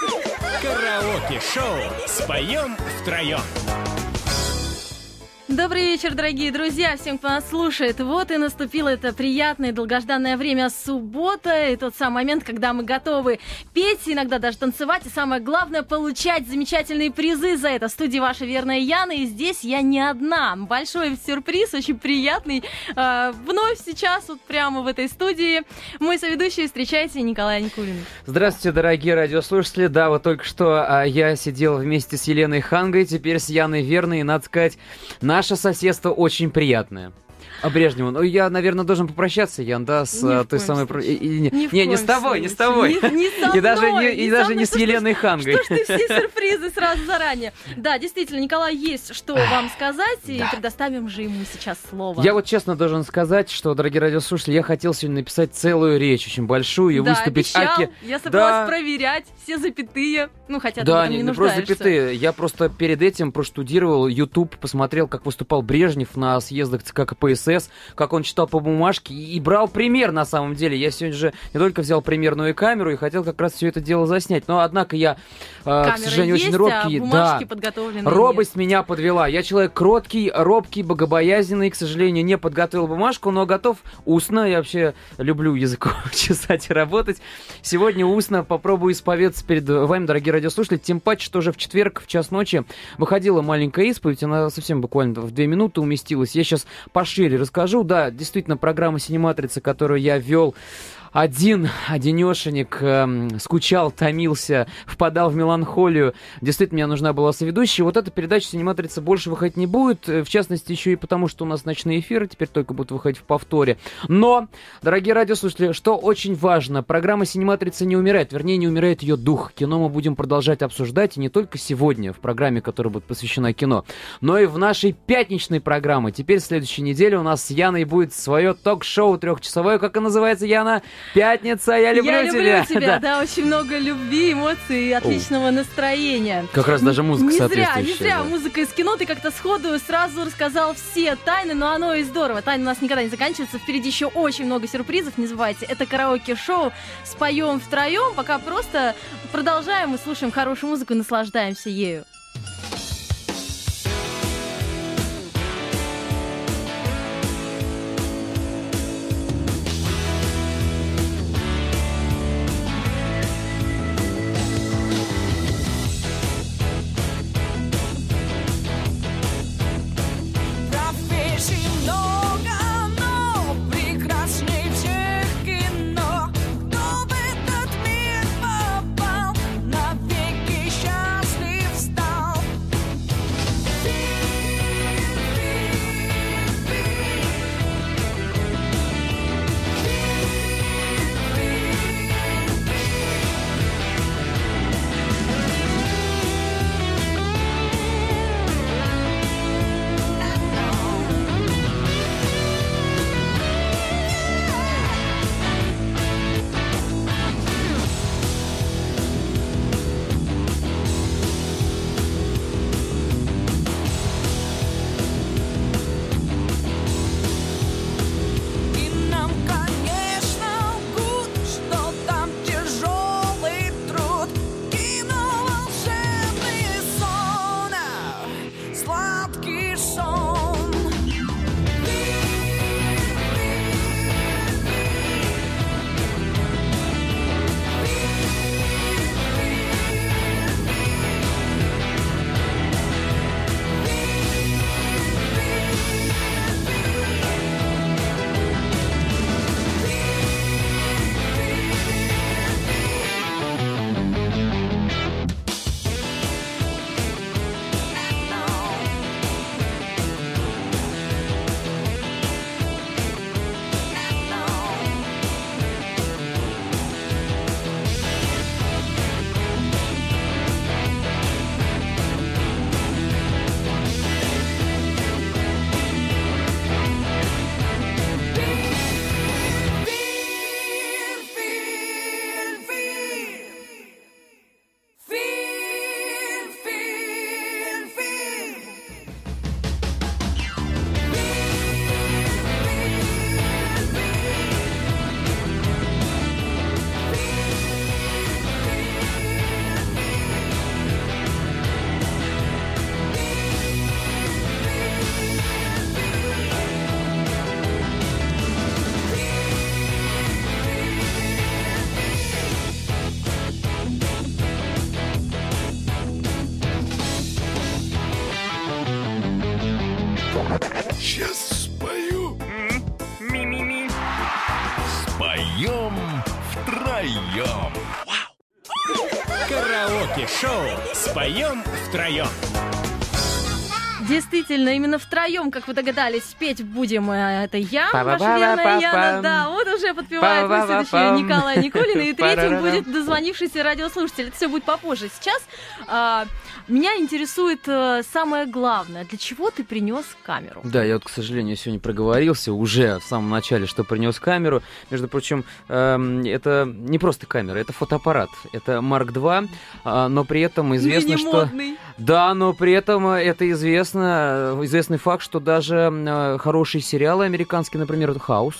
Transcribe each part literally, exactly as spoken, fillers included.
Караоке-шоу «Споем втроем». Добрый вечер, дорогие друзья, всем, кто нас слушает. Вот и наступило это приятное долгожданное время суббота, и тот самый момент, когда мы готовы петь, иногда даже танцевать, и самое главное, получать замечательные призы за это. В студии ваша верная Яна, и здесь я не одна. Большой сюрприз, очень приятный. А, вновь сейчас, вот прямо в этой студии, мой соведущий, встречайте, Николай Никулин. Здравствуйте, дорогие радиослушатели. Да, вот только что а, я сидел вместе с Еленой Хангой, теперь с Яной Верной, и, надо сказать, наше соседство очень приятное. А Брежневу, ну я, наверное, должен попрощаться, Ян, да, с не той самой... Про... И, и, не, не, не с тобой, не с тобой. Не, не со и даже мной, не, не и даже мной. не с Еленой Хангой. Что ж ты все сюрпризы сразу заранее? Да, действительно, Николай, есть что вам сказать, и да. предоставим же ему сейчас слово. Я вот честно должен сказать, что, дорогие радиослушатели, я хотел сегодня написать целую речь, очень большую, и да, выступить... обещал. Аки... Я собралась да. проверять все запятые, ну, хотя ты да, в этом не, не просто нуждаешься. запятые. Я просто перед этим проштудировал YouTube, посмотрел, как выступал Брежнев на съездах ЦК КПСС, как он читал по бумажке и, и брал пример на самом деле. Я сегодня же не только взял примерную камеру и хотел как раз все это дело заснять. Но, однако, я, э, к сожалению, есть, очень робкий. А бумажки да, подготовлены робость нет. меня подвела. Я человек кроткий, робкий, богобоязненный. К сожалению, не подготовил бумажку, но готов устно. Я вообще люблю языком чесать и работать. Сегодня устно попробую исповедаться перед вами, дорогие радиослушатели. Тем паче, что уже в четверг в час ночи выходила маленькая исповедь. Она совсем буквально в две минуты уместилась. Я сейчас пошире расскажу. Да, действительно, программа «Синематрица», которую я вел один, одинешенек, эм, скучал, томился, впадал в меланхолию. Действительно, мне нужна была соведущая. Вот эта передача «Синематрица» больше выходить не будет. В частности, еще и потому, что у нас ночные эфиры теперь только будут выходить в повторе. Но, дорогие радиослушатели, что очень важно, программа «Синематрица» не умирает. Вернее, не умирает ее дух. Кино мы будем продолжать обсуждать. И не только сегодня в программе, которая будет посвящена кино, но и в нашей пятничной программе. Теперь в следующей неделе у нас с Яной будет свое ток-шоу трехчасовое. Как оно называется, Яна? Пятница, я люблю я тебя. Я люблю тебя, да. да, очень много любви, эмоций и отличного О. настроения. Как раз даже музыка не соответствующая. Не зря, не зря да. музыка из кино, ты как-то сходу сразу рассказал все тайны, но оно и здорово. Тайны у нас никогда не заканчиваются, впереди еще очень много сюрпризов, не забывайте. Это караоке-шоу «Споем втроем», пока просто продолжаем и слушаем хорошую музыку и наслаждаемся ею. Кто в этот мир попал, навеки счастлив стал. Караоке-шоу «Споем втроем». Действительно, именно втроем, как вы догадались, спеть будем. Это я, ваша верная Яна. Да, вот уже подпевает мой следующий Николай Никулин. И третьим будет дозвонившийся радиослушатель. Это все будет попозже. Сейчас а, меня интересует а, самое главное. Для чего ты принес камеру? Да, я вот, к сожалению, сегодня проговорился уже в самом начале, что принес камеру. Между прочим, э, это не просто камера, это фотоаппарат. Это Марк два, а, но при этом известно, что... Да, но при этом это известно. Известный факт, что даже э, хорошие сериалы американские, например, «Хаус»,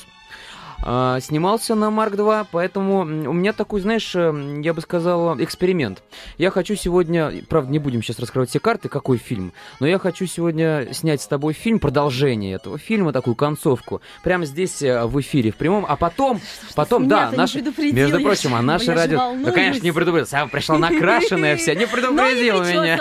э, снимался на Марк два, поэтому у меня такой, знаешь, э, я бы сказал, эксперимент. Я хочу сегодня, правда, не будем сейчас раскрывать все карты, какой фильм, но я хочу сегодня снять с тобой фильм, продолжение этого фильма, такую концовку, прямо здесь э, в эфире, в прямом, а потом, потом, да, наши, между прочим, а наше радио, ну, конечно, не предупредил, сам пришла накрашенная вся, не предупредила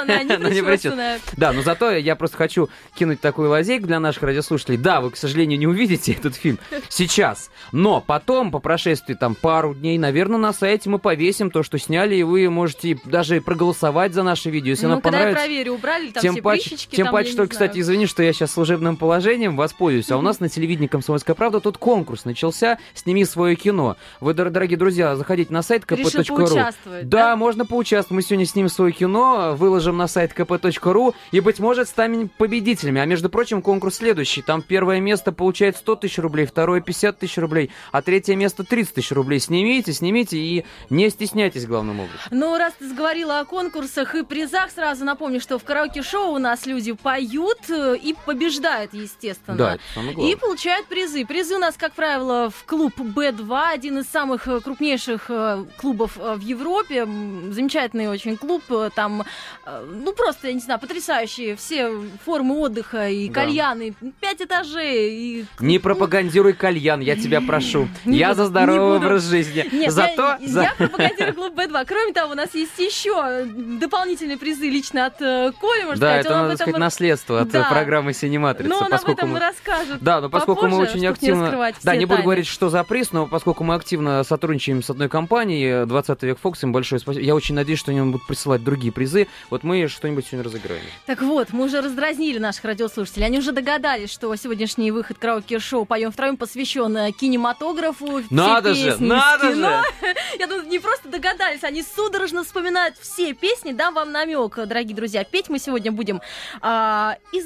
меня. Да, но зато я просто хочу кинуть такую лазейку для наших радиослушателей. Да, вы, к сожалению, не увидите этот фильм сейчас, но потом, по прошествии там пару дней, наверное, на сайте мы повесим то, что сняли, и вы можете даже проголосовать за наше видео, если ну, оно понравится. Я проверю, убрали там тем все паче, прыщички. Тем там, паче, что, кстати, извини, что я сейчас служебным положением воспользуюсь, а у нас на телевидении «Комсомольская правда» тут конкурс начался «Сними свое кино». Вы, дорогие друзья, заходите на сайт ка пэ точка ру. Да, да, можно поучаствовать. Мы сегодня снимем свое кино, выложим на сайт ка пэ точка ру, и, быть может, станем победителями. А, между прочим, конкурс следующий. Там первое место получает сто тысяч рублей, второе пятьдесят тысяч рублей, а третье место тридцать тысяч рублей. Снимите, снимите и не стесняйтесь, главным образом. Ну, раз ты заговорила о конкурсах и призах, сразу напомню, что в караоке-шоу у нас люди поют и побеждают, естественно. Да, это самое главное. И получают призы. Призы у нас, как правило, в клуб бэ два, один из самых крупнейших клубов в Европе. Замечательный очень клуб. Там, ну, просто, я не знаю, потрясающие все формы отдыха и да. Кальяны. Пять этажей. И... Не пропагандируй кальян, я тебя прошу. Не я буду, за здоровый образ жизни. Нет, Зато... Я, за... я пропагандирую клуб бэ два. Кроме того, у нас есть еще дополнительные призы лично от э, Коли, можно да, сказать. Да, это, надо сказать, наследство от да. программы «Синематрица». Но он об этом мы... расскажет Да, но поскольку попозже, мы очень активно... Да, не буду тайны. говорить, что за приз, но поскольку мы активно сотрудничаем с одной компанией, двадцатый век Фокс, им большое спасибо. Я очень надеюсь, что они будут присылать другие призы. Вот мы что-нибудь сегодня разыграем. Так вот, мы уже раздразнили наших радиослушателей. Они уже догадались, что сегодняшний выход караоке-шоу «Поем втроем» посвящен кинематографу. Надо же, надо же! Я думаю, не просто догадались, они судорожно вспоминают все песни. Дам вам намек, дорогие друзья. Петь мы сегодня будем а, из...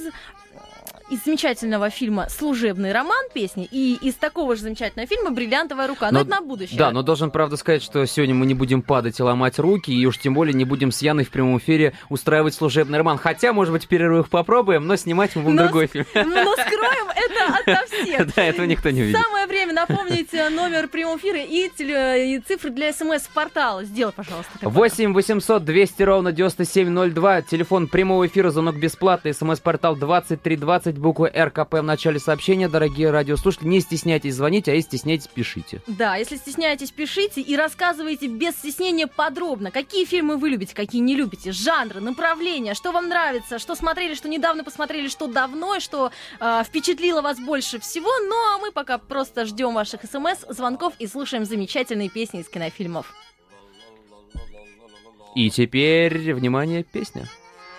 из замечательного фильма «Служебный роман» песни и из такого же замечательного фильма «Бриллиантовая рука». Но, но это на будущее. Да, но должен, правда, сказать, что сегодня мы не будем падать и ломать руки, и уж тем более не будем с Яной в прямом эфире устраивать служебный роман. Хотя, может быть, в перерывах попробуем, но снимать мы будем но другой с... фильм. Но скроем это ото всех. Да, этого никто не увидит. Самое время напомнить номер прямого эфира и, теле... и цифры для смс-портала. Сделай, пожалуйста. восемь восемьсот двести ровно девяносто семь ноль два. Телефон прямого эфира, звонок бесплатный. смс-портал двадцать три двадцать. Буквы эр ка пэ в начале сообщения, дорогие радиослушатели. Не стесняйтесь звонить, а если стесняетесь, пишите. Да, если стесняетесь, пишите и рассказывайте без стеснения подробно, какие фильмы вы любите, какие не любите, жанры, направления, что вам нравится, что смотрели, что недавно посмотрели, что давно, что э, впечатлило вас больше всего. Ну, а мы пока просто ждем ваших смс, звонков и слушаем замечательные песни из кинофильмов. И теперь, внимание, песня.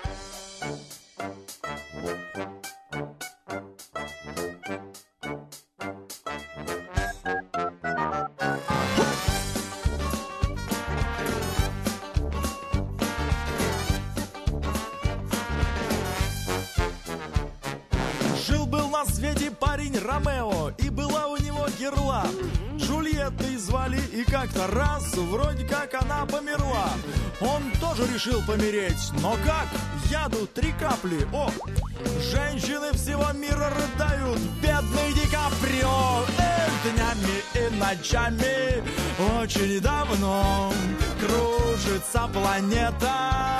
Жил-был на свете парень Ромео, и была у него герла. Джульеттой звали, и как-то раз вроде как она померла. Он тоже решил помереть, но как? Яду три капли, о! Женщины всего мира рыдают, бедный Ди Каприо. Эх, днями и ночами очень давно кружится планета.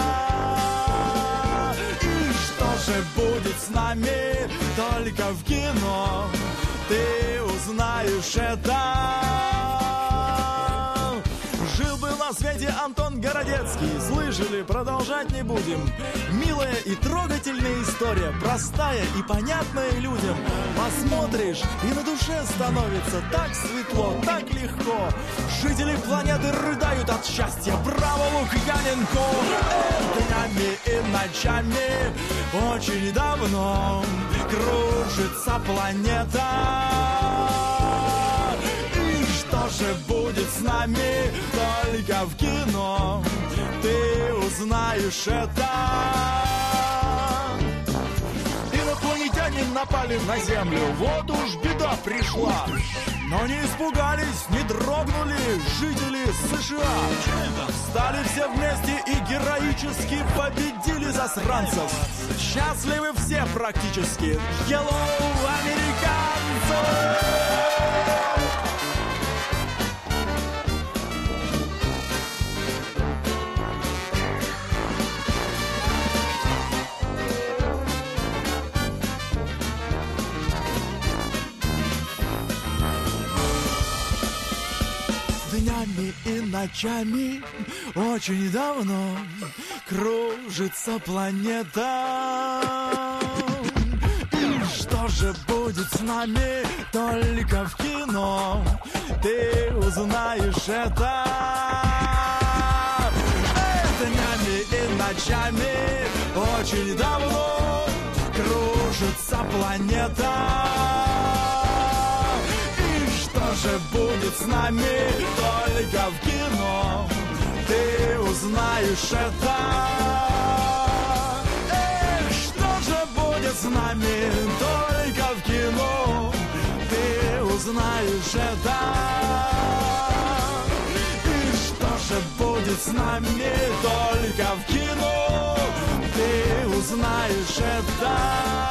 И что же будет с нами только в кино? Ты узнаешь это. Жил-был на на свете Антон Городецкий. Слышали, продолжать не будем. Милая и трогательная история, простая и понятная людям. Посмотришь, и на душе становится так светло, так легко. Жители планеты рыдают от счастья. Браво, Лукьяненко! Днями и ночами очень давно кружится планета. И что же будет с нами только в кино? Ты узнаешь это. Инопланетяне напали на Землю, вот уж беда пришла. Но не испугались, не дрогнули жители США. Встали все вместе и героически победили засранцев. Счастливы все практически. Hello, американцы! Днями и ночами очень давно кружится планета. И что же будет с нами только в кино? Ты узнаешь это. Днями и ночами очень давно кружится планета. Что же будет с нами только в кино? Ты узнаешь это. Эх, что же будет с нами только в кино? Ты узнаешь это. И что же будет с нами только в кино? Ты узнаешь это.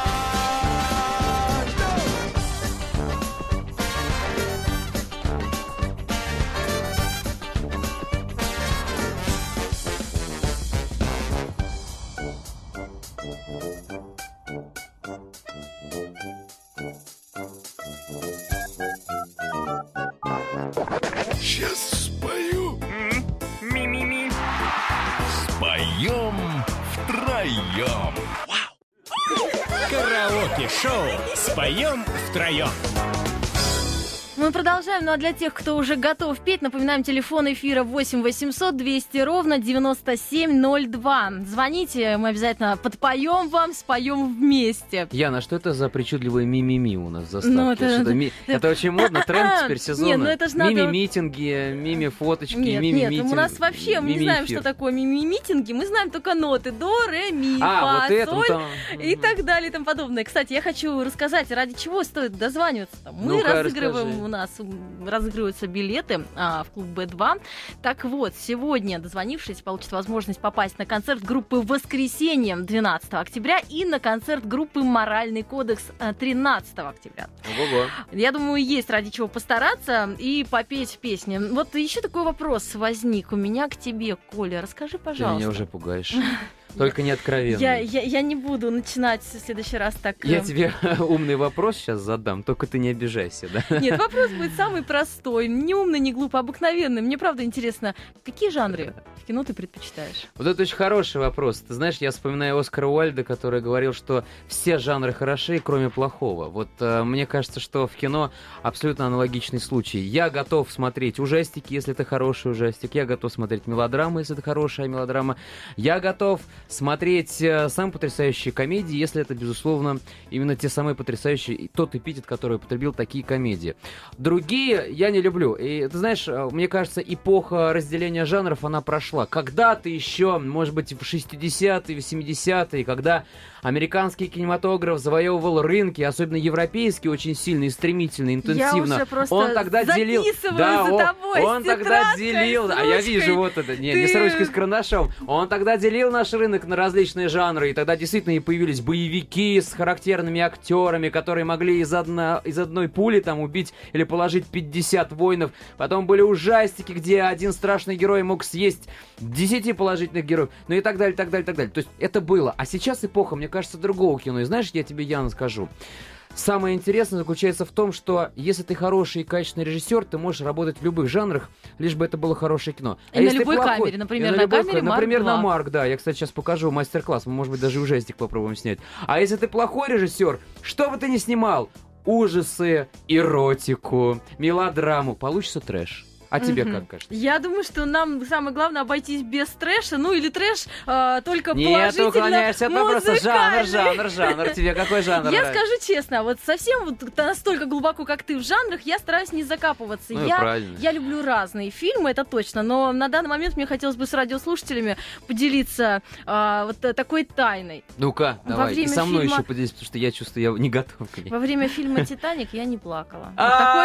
Сейчас спою. Ми-ми-ми. Споем втроем. Караоке-шоу «Споем втроем». Мы продолжаем, ну а для тех, кто уже готов петь, напоминаем, телефон эфира восемь восемьсот двести ровно девяносто семь ноль два. Звоните, мы обязательно подпоем вам, споем вместе. Яна, что это за причудливые ми-ми-ми у нас в заставке? Ну, это- Что-то ми- это очень модно, тренд теперь сезона. Нет, ну это ж надо- Мими-митинги, мими-фоточки, Нет, мими-митинги. нет, у нас вообще, мы не знаем, что такое мими-митинги, мы знаем только ноты до, ре, ми, А, фа, вот это соль там. и так далее и тому подобное. Кстати, я хочу рассказать, ради чего стоит дозваниваться. Мы Ну-ка, разыгрываем, расскажи. у нас разыгрываются билеты а, в клуб бэ два. Так вот, сегодня дозвонившись получит возможность попасть на концерт группы «Воскресенье» двенадцатого октября и на концерт группы «Моральный кодекс» тринадцатого октября. Ого-го. Я думаю, есть ради чего постараться и попеть песни. Вот еще такой вопрос возник у меня к тебе, Коля. Расскажи, Ты пожалуйста. меня уже пугаешь. Только не откровенно. Я, я, я не буду начинать в следующий раз так... Я э, тебе умный вопрос сейчас задам, только ты не обижайся, да? Нет, вопрос будет самый простой. Не умный, не глупый, обыкновенный. Мне правда интересно, какие жанры в кино ты предпочитаешь? Вот это очень хороший вопрос. Ты знаешь, я вспоминаю Оскара Уайльда, который говорил, что все жанры хороши, кроме плохого. Вот э, мне кажется, что в кино абсолютно аналогичный случай. Я готов смотреть ужастики, если это хороший ужастик. Я готов смотреть мелодрамы, если это хорошая мелодрама. Я готов смотреть э, самые потрясающие комедии, если это, безусловно, именно те самые потрясающие, и тот эпитет, который употребил такие комедии. Другие я не люблю. И ты знаешь, э, мне кажется, эпоха разделения жанров, она прошла. Когда-то еще, может быть, в шестидесятые, в семидесятые, когда американский кинематограф завоевывал рынки, особенно европейский, очень сильно и стремительно, интенсивно. Я уже просто он тогда делил, записываю за он, ой, он с тогда тетрадкой, делил, с а я ручкой. вижу вот это, не, не с Ты- ручкой, с карандашом. Он тогда делил наш рынок на различные жанры, и тогда действительно и появились боевики с характерными актерами, которые могли из, одно, из одной пули там убить или положить пятьдесят воинов. Потом были ужастики, где один страшный герой мог съесть десять положительных героев, ну и так далее, так далее, так далее. То есть это было. А сейчас эпоха, мне кажется, другого кино. И знаешь, я тебе, Яна, скажу. самое интересное заключается в том, что если ты хороший и качественный режиссер, ты можешь работать в любых жанрах, лишь бы это было хорошее кино. И а на любой плохой, камере, например, на, на любой, камере например, Марк на Марк, да. Я, кстати, сейчас покажу мастер-класс, мы, может быть, даже ужастик попробуем снять. А если ты плохой режиссер, что бы ты ни снимал, ужасы, эротику, мелодраму, получится трэш. А тебе Мгм. как кажется? Я думаю, что нам самое главное обойтись без трэша, ну или трэш а, только Нет, ты положительно уклоняешься от вопроса. Жанр, музыкальный. жанр, жанр. Тебе какой жанр Я нравится? скажу честно, вот совсем вот настолько глубоко, как ты в жанрах, я стараюсь не закапываться. Ну и я, правильно. я люблю разные фильмы, это точно, но на данный момент мне хотелось бы с радиослушателями поделиться а, вот э, такой тайной. Ну-ка, Во давай. И время со мной фильма- еще поделись, потому что я чувствую, я не готов к ней. Во время фильма «Титаник» я не плакала. Вот такой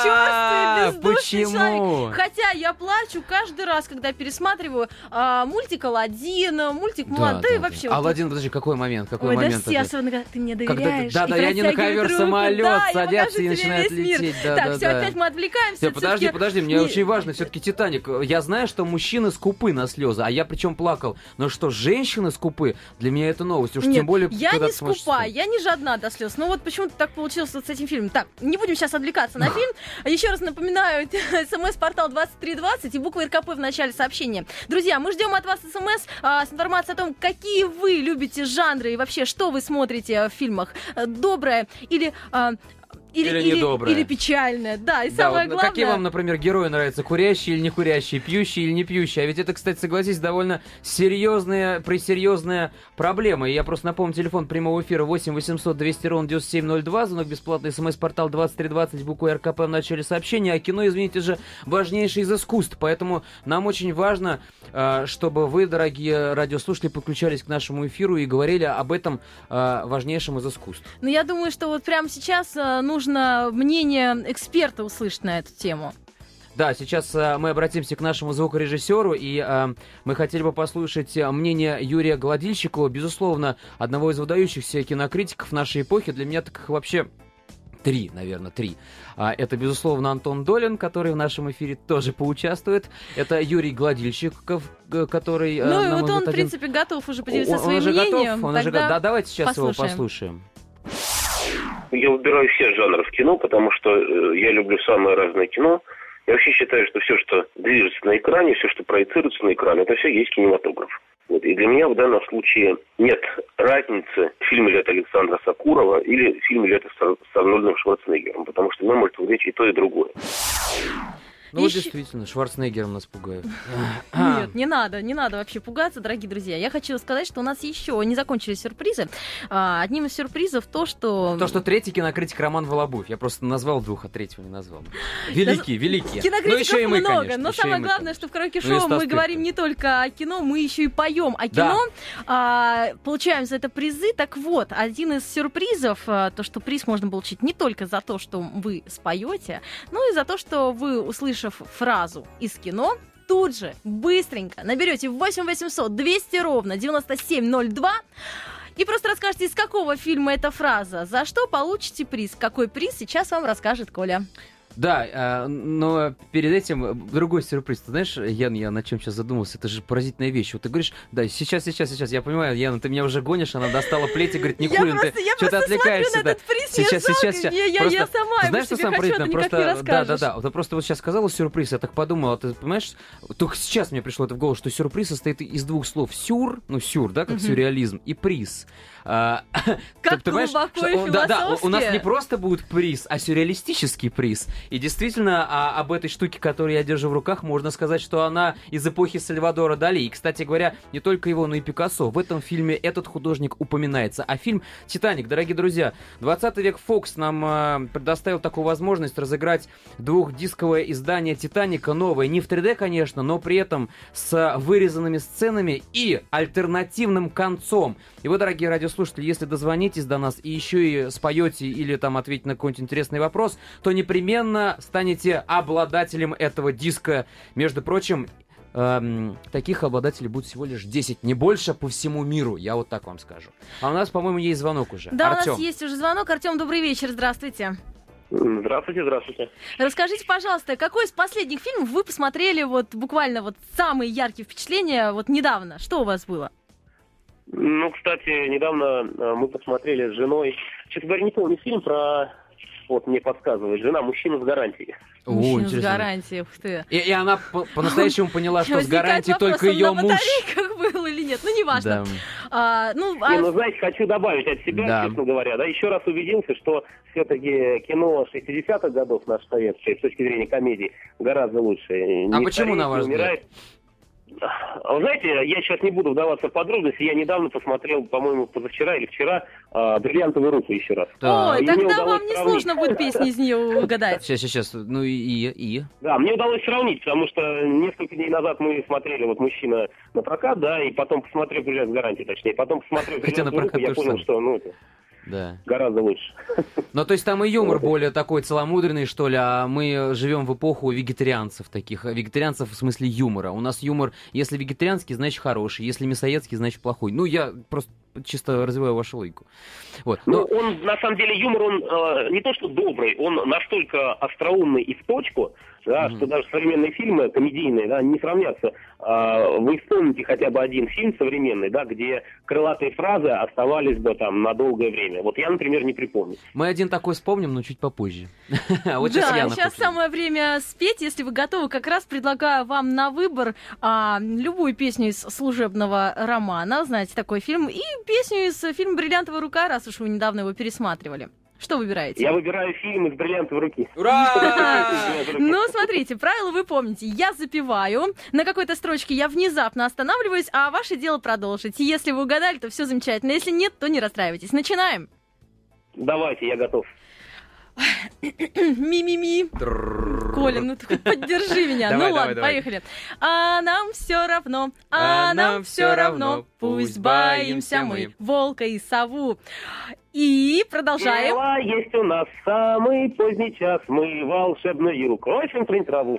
я чувствую, бездушный Почему? человек. Хотя я плачу каждый раз, когда пересматриваю а, мультик «Аладдин», мультик «Мулан», да и вообще... вот Аладдин, подожди, какой момент? Какой Ой, да момент? все, это? особенно когда ты мне Когда ты- доверяешь. да, и да, я не на протягивают ковер, руку. самолет Да, я садятся покажу и тебе начинают весь мир. лететь. Да, так, да, все, да. опять мы отвлекаемся. Всё, подожди, всё-таки- подожди, мне Не- очень важно, все-таки «Титаник». Я знаю, что мужчины скупы на слезы, а я причем плакал. Но что женщины скупы, для меня это новость. Уж Нет, тем более, я когда не ты смотришь скупа, фильм. я не жадна до слез. Ну вот почему-то так получилось вот с этим фильмом. Так, не будем сейчас отвлекаться на фильм. Еще раз напоминаю, смс-портал двадцать три двадцать и буква РКП в начале сообщения. Друзья, мы ждем от вас смс а, с информацией о том, какие вы любите жанры и вообще, что вы смотрите в фильмах. Э, Доброе или... а, Или, Или недоброе. или печальное, да, и Да, самое вот главное... какие вам, например, герои нравятся? Курящие или не курящие, пьющие или не пьющие? А ведь это, кстати, согласись, довольно серьезная, пресерьезная проблема. И я просто напомню, телефон прямого эфира восемь восемьсот двести ровно девяносто семь ноль два, звонок бесплатный, смс-портал двадцать три двадцать, буква РКП в начале сообщения. А кино, извините же, важнейшее из искусств. Поэтому нам очень важно, э, чтобы вы, дорогие радиослушатели, подключались к нашему эфиру и говорили об этом э, важнейшем из искусств. Но я думаю, что вот прямо сейчас э, нужно мнение эксперта услышать на эту тему. Да, сейчас э, мы обратимся к нашему звукорежиссеру, и э, мы хотели бы послушать э, мнение Юрия Гладильщикова, безусловно, одного из выдающихся кинокритиков нашей эпохи. Для меня так вообще три, наверное, три. А, это, безусловно, Антон Долин, который в нашем эфире тоже поучаствует. Это Юрий Гладильщиков, г- который... э, Ну и на мой вот он, взгляд, в один- принципе, готов уже поделиться Он- он своим уже мнением. готов, он уже Тогда го- Да, давайте сейчас его послушаем. послушаем. Я выбираю все жанры в кино, потому что э, я люблю самое разное кино. Я вообще считаю, что все, что движется на экране, все, что проецируется на экране, это все есть кинематограф. Вот. И для меня в данном случае нет разницы, фильм ли это Александра Сакурова или фильм ли это с, с Арнольдом Шварценеггером, потому что мне может увлечь и то, и другое. Ну, вот Ещё- действительно, Шварценеггером нас пугают. Нет, не надо, не надо вообще пугаться, дорогие друзья. Я хочу сказать, что у нас еще не закончились сюрпризы. А, одним из сюрпризов то, что... То, что третий кинокритик Роман Волобуев. Я просто назвал двух, а третьего не назвал. Великие, великие. Кинокритиков Ну, еще и мы, много, конечно, но еще и самое мы, главное, конечно. что в караоке-шоу Ну и Стас мы Тыркин. говорим не только о кино, мы еще и поем о Да. кино, а, получаем за это призы. Так вот, один из сюрпризов, а, то, что приз можно получить не только за то, что вы споете, но и за то, что вы, услышав фразу из кино, тут же, быстренько наберете восемь восемьсот двести ровно девяносто семь ноль два и просто расскажете, из какого фильма эта фраза, за что получите приз. Какой приз, сейчас вам расскажет Коля. Да, э, но перед этим другой сюрприз. Ты знаешь, Ян, я на чем сейчас задумался, это же поразительная вещь. Вот ты говоришь, да, сейчас, сейчас, сейчас, я понимаю, Ян, ты меня уже гонишь, она достала плеть и говорит, Никулин, я ты просто, я что-то просто отвлекаешься. смотрю на да. этот приз, Сейчас, мне сейчас, жалко, сейчас. Я, я, Просто я сама, знаешь, ему что тебе самое хочу, а ты поразительное? никак Просто, не да, расскажешь. да, да. Ты просто вот сейчас сказала сюрприз, я так подумал, ты понимаешь, только сейчас мне пришло это в голову, что сюрприз состоит из двух слов. Сюр, ну сюр, да, как Мгм. сюрреализм, и приз. А, Как ты понимаешь, глубоко что- и о, да, да, у нас философски. не просто будет приз, а сюрреалистический приз. И действительно, а, об этой штуке, которую я держу в руках, можно сказать, что она из эпохи Сальвадора Дали. И, кстати говоря, не только его, но и Пикассо. В этом фильме этот художник упоминается. А фильм «Титаник», дорогие друзья, двадцатый век Фокс нам а, предоставил такую возможность разыграть двухдисковое издание «Титаника», новое. Не в три дэ, конечно, но при этом с вырезанными сценами и альтернативным концом. И вы, дорогие радиослушатели, если дозвонитесь до нас и еще и споете или там ответите на какой-нибудь интересный вопрос, то непременно станете обладателем этого диска. Между прочим, эм, таких обладателей будет всего лишь десять, не больше по всему миру, я вот так вам скажу. А у нас, по-моему, есть звонок уже. Да, Артём. у нас есть уже звонок. Артем, добрый вечер, здравствуйте. Здравствуйте, здравствуйте. Расскажите, пожалуйста, какой из последних фильмов вы посмотрели вот буквально вот самые яркие впечатления вот недавно? Что у вас было? Ну, кстати, недавно э, мы посмотрели с женой честно говоря, не помню фильм про... Вот мне подсказывает жена, мужчина с гарантией. О, Мужчина с интересно. гарантией, ух ты. И, и она по- по-настоящему поняла, что с Возникает гарантией вопрос, только он ее на муж. батарейках был или нет, ну неважно. Да. А, ну, Не, а- ну, знаете, хочу добавить от себя, Да. честно говоря, да, еще раз убедился, что все-таки кино шестидесятых годов наше советское, с точки зрения комедии, гораздо лучше. А Не почему, стареет, на не ваш взгляд? умирает. А вы знаете, я сейчас не буду вдаваться в подробности, я недавно посмотрел, по-моему, позавчера или вчера а, «Бриллиантовые руки» еще раз. Так. Ой, И мне тогда удалось вам не сравнить. сложно будет песни из нее угадать. Сейчас, сейчас, сейчас. Ну и, и, и. Да, мне удалось сравнить, потому что несколько дней назад мы смотрели вот «Мужчина на прокат», да, и потом посмотрел «Бриллиант с гарантией», точнее, потом посмотрел Хотя на «Бриллиантовые руки», прокат я то же понял, самое. что, ну, это Да. гораздо лучше. Ну, то есть там и юмор более такой целомудренный, что ли, а мы живем в эпоху вегетарианцев таких. Вегетарианцев в смысле юмора. У нас юмор, если вегетарианский, значит хороший, если мясоедский, значит плохой. Ну, я просто чисто развиваю вашу логику. Вот. Ну, Но- он, на самом деле, юмор, он э, не то что добрый, он настолько остроумный и в точку, да, Мгм. что даже современные фильмы, комедийные, да, не сравнятся. А, вы вспомните хотя бы один фильм современный, да, где крылатые фразы оставались бы там на долгое время. Вот я, например, не припомню. Мы один такой вспомним, но чуть попозже. А вот сейчас Да, я сейчас самое время спеть. Если вы готовы, как раз предлагаю вам на выбор а, любую песню из служебного романа, знаете такой фильм, и песню из фильма «Бриллиантовая рука», раз уж вы недавно его пересматривали. Что выбираете? Я выбираю фильм из «Бриллиантовой руки». Ура! Ну, смотрите, правила вы помните. Я запеваю, на какой-то строчке я внезапно останавливаюсь, а ваше дело продолжить. Если вы угадали, то все замечательно. Если нет, то не расстраивайтесь. Начинаем. Давайте, я готов. Ми-ми-ми. Коля, ну ты хоть поддержи меня. Давай, Ну давай, ладно, давай. поехали. А нам все равно, А а нам нам всё все равно, равно, пусть пусть боимся боимся мы. мы волка и сову. И продолжаем. Дела есть у нас самый поздний час, мы волшебную кровь трынь траву.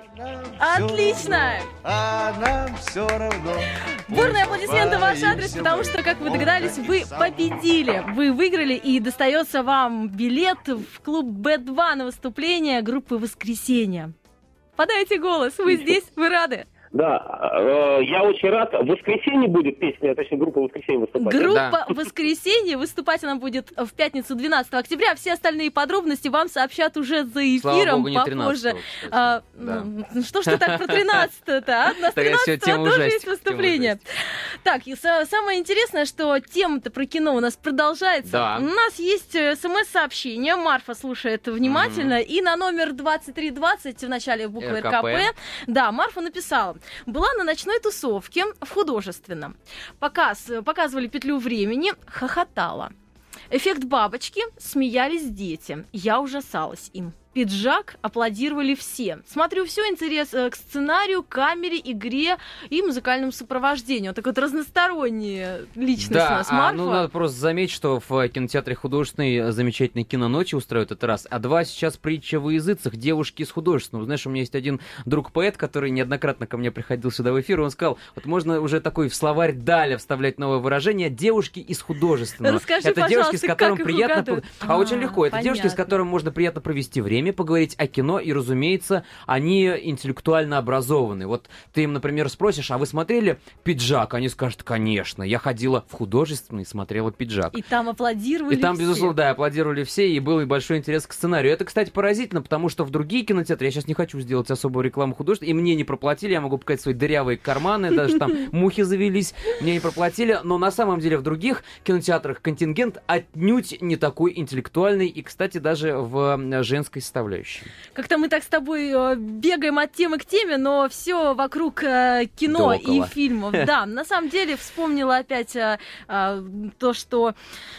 Отлично! А нам все равно. Бурные аплодисменты в ваш адрес, потому что, как вы догадались, вы победили. Вы выиграли, и достается вам билет в клуб бэ два на выступление группы «Воскресенье». Подайте голос, вы здесь, вы рады? Да, э, я очень рад. В воскресенье будет песня, точнее, группа «Воскресенье» выступать. Группа «Воскресенье». Выступать она будет в пятницу двенадцатого октября. Все остальные подробности вам сообщат уже за Слава эфиром богу, не попозже. тринадцатого, кстати. А, Да. ну, что ж ты так про тринадцатое-то, а? У нас Такая всё, тринадцатого тема тоже ужастик, есть тема выступление. Так, и са- самое интересное, что тема-то про кино у нас продолжается. Да. У нас есть э, смс-сообщение. Марфа слушает внимательно. И на номер двадцать три двадцать в начале буквы эр ка пэ. эр ка пэ. Да, Марфа написала. Была на ночной тусовке в художественном. Показ, показывали петлю времени, хохотала. Эффект бабочки, смеялись дети. Я ужасалась им. Пиджак аплодировали все. Смотрю, все интерес э, к сценарию, камере, игре и музыкальному сопровождению. Вот такая вот разносторонняя личность у Да, нас, а, Марфа. ну надо просто заметить, что в кинотеатре художественный замечательный киноночи устраивают это раз, а два сейчас притча во языцах, девушки из художественного. Знаешь, у меня есть один друг-поэт, который неоднократно ко мне приходил сюда в эфир, и он сказал, вот можно уже такой в словарь Даля вставлять новое выражение «девушки из художественного». Расскажи, это девушки, пожалуйста, с которым как их приятно... угадывают? А, очень А, легко. Это девушки, с понятно. которыми можно приятно провести время, поговорить о кино, и, разумеется, они интеллектуально образованы. Вот ты им, например, спросишь, а вы смотрели «Пиджак»? Они скажут, конечно, я ходила в художественный, смотрела «Пиджак». И там аплодировали И там, все. безусловно, да, аплодировали все, и был и большой интерес к сценарию. Это, кстати, поразительно, потому что в другие кинотеатры, я сейчас не хочу сделать особую рекламу художественной, и мне не проплатили, я могу показать свои дырявые карманы, даже там мухи завелись, мне не проплатили, но на самом деле в других кинотеатрах контингент отнюдь не такой интеллектуальный, и, кстати, даже в э, женской составляющей. Как-то мы так с тобой э, бегаем от темы к теме, но все вокруг э, кино Да и около. фильмов. Да, на самом деле вспомнила опять э, э, то, что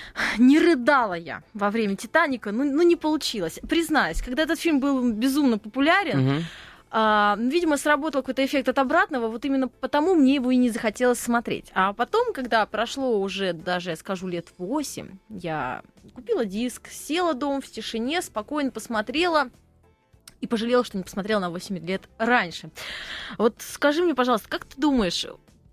не рыдала я во время «Титаника», ну, ну не получилось. Признаюсь, когда этот фильм был безумно популярен, Мгм. а, видимо, сработал какой-то эффект от обратного, вот именно потому мне его и не захотелось смотреть. А потом, когда прошло уже даже, я скажу, лет восемь, я купила диск, села дома в тишине, спокойно посмотрела и пожалела, что не посмотрела на восемь лет раньше. Вот скажи мне, пожалуйста, как ты думаешь,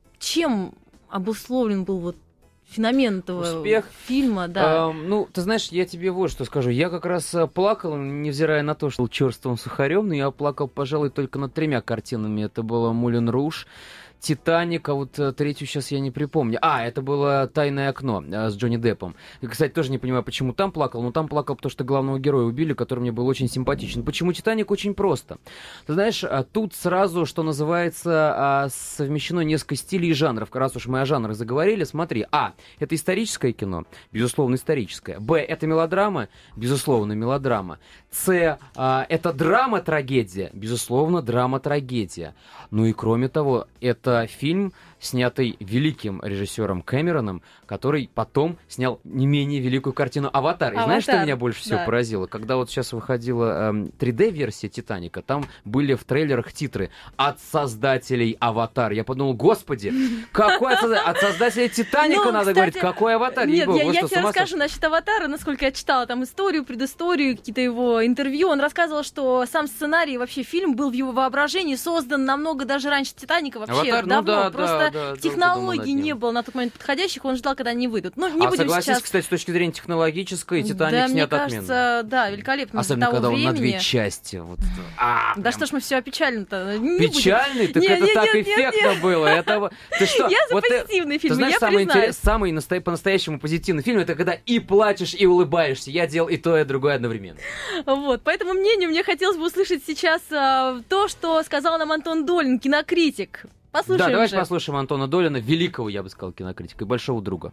чем обусловлен был вот феномен этого Успех. фильма, да? Эм, ну, ты знаешь, я тебе вот что скажу. Я как раз э, плакал, невзирая на то, что был черствым сухарем, но я плакал, пожалуй, только над тремя картинами. Это было «Мулен Руж», «Титаник», а вот э, третью сейчас я не припомню. А, это было «Тайное окно» э, с Джонни Деппом. И, кстати, тоже не понимаю, почему там плакал, но там плакал, потому что главного героя убили, который мне был очень симпатичен. Почему «Титаник»? Очень просто. Ты знаешь, а, тут сразу, что называется, а, совмещено несколько стилей и жанров. Раз уж мы о жанрах заговорили, смотри. А, это историческое кино, безусловно, историческое. Б, это мелодрама, безусловно, мелодрама. С, а, это драма-трагедия, безусловно, драма-трагедия. Ну и кроме того, это фильм, снятый великим режиссером Кэмероном, который потом снял не менее великую картину «Аватар». И «Аватар», знаешь, что меня больше всего да. поразило? Когда вот сейчас выходила эм, три дэ-версия «Титаника», там были в трейлерах титры «От создателей «Аватар». Я подумал, господи, какой от, созда... от создателей «Титаника» Ну, надо кстати, говорить, какой «Аватар». Нет, Ей-богу, я, вы я что, тебе с ума расскажу сошли? насчет «Аватара», насколько я читала там историю, предысторию, какие-то его интервью. Он рассказывал, что сам сценарий, вообще фильм был в его воображении создан намного даже раньше «Титаника», вообще «Аватар», ну давно. да, Просто да, да, технологий долго думал над не ним. было на тот момент подходящих, он ждал, когда они выйдут. Ну, не а будем согласись, сейчас... кстати, с точки зрения технологической, «Титаник» Да, мне снят отменно. кажется, да, великолепно. Особенно, для того когда он на времени. две части. Вот. А, Да прям что ж мы все опечалим-то? Не будем. печальный? Так Не, это не, так нет, нет, эффектно нет. было. Это... вот- Ты что? Я за вот ты- позитивные Ты фильмы, знаешь, я самый, признаюсь. интерес- самый настоя- по-настоящему позитивный фильм — это когда и плачешь, и улыбаешься. Я делал и то, и другое одновременно. Вот, по этому мнению мне хотелось бы услышать сейчас а, то, что сказал нам Антон Долин, кинокритик. Послушаем Да, давайте же. послушаем Антона Долина, великого, я бы сказал, кинокритика, и большого друга.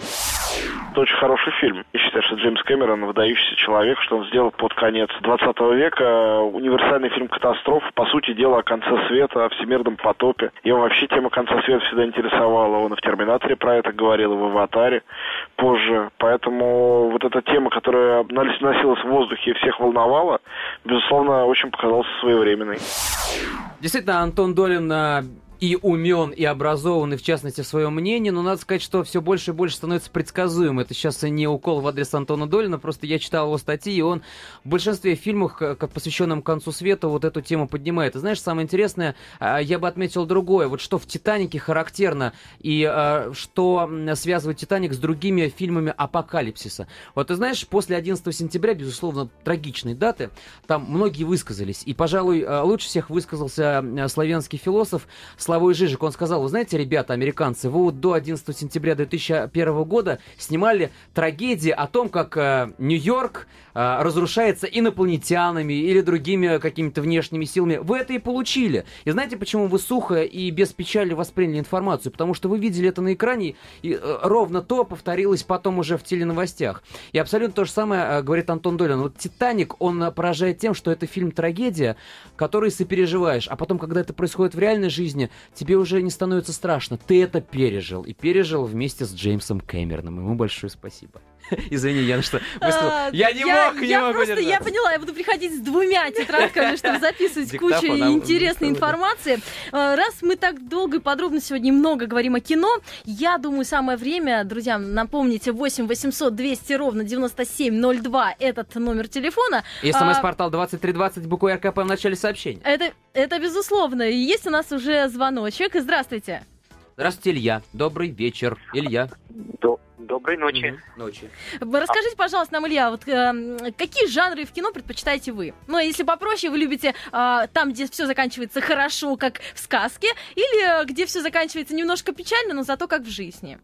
Это очень хороший фильм. Я считаю, что Джеймс Кэмерон выдающийся человек, что он сделал под конец двадцатого века универсальный фильм «Катастрофа», по сути дела, о конце света, о всемирном потопе. Его вообще тема конца света всегда интересовала. Он и в «Терминаторе» про это говорил, и в «Аватаре» позже. Поэтому вот эта тема, которая носилась в воздухе и всех волновала, безусловно, очень показалась своевременной. Действительно, Антон Долин а, и умен, и образован, и в частности в своем мнении, но надо сказать, что все больше и больше становится предсказуем. Это сейчас не укол в адрес Антона Долина, просто я читал его статьи, и он в большинстве фильмов, как посвященным концу света, вот эту тему поднимает. И знаешь, самое интересное, я бы отметил другое, вот что в «Титанике» характерно, и а, что связывает «Титаник» с другими фильмами апокалипсиса. Вот ты знаешь, после одиннадцатого сентября, безусловно, трагичной даты, там многие высказались, и, пожалуй, лучше всех высказался славянский философ Славой Жижик. Он сказал: вы знаете, ребята, американцы, вы вот до одиннадцатого сентября две тысячи первого года снимали трагедии о том, как э, Нью-Йорк э, разрушается инопланетянами или другими какими-то внешними силами. Вы это и получили. И знаете, почему вы сухо и без печали восприняли информацию? Потому что вы видели это на экране, и э, ровно то повторилось потом уже в теленовостях. И абсолютно то же самое э, говорит Антон Долин. Вот «Титаник», он э, поражает тем, что это фильм-трагедия, который сопереживаешь, а потом, когда это происходит в реальной жизни, тебе уже не становится страшно. Ты это пережил. И пережил вместе с Джеймсом Кэмероном. Ему большое спасибо. Извини, я на что высказал. А, Я не я, мог, не я могу просто, я поняла, я буду приходить с двумя тетрадками, чтобы записывать кучу Диктофон, а, интересной диктофон, да. информации. А, Раз мы так долго и подробно сегодня много говорим о кино, я думаю, самое время, друзья, напомните, восемь восемьсот двести ровно девяносто семь ноль два этот номер телефона. И А, СМС-портал двадцать три двадцать, букву РКП в начале сообщения. Это, это безусловно. И есть у нас уже звоночек. Здравствуйте. Здравствуйте, Илья. Добрый вечер, Илья. До- Доброй ночи. Мгм. Ночи. Расскажите, пожалуйста, нам, Илья, вот э, какие жанры в кино предпочитаете вы? Ну, а если попроще, вы любите э, там, где все заканчивается хорошо, как в сказке, или э, где все заканчивается немножко печально, но зато как в жизни?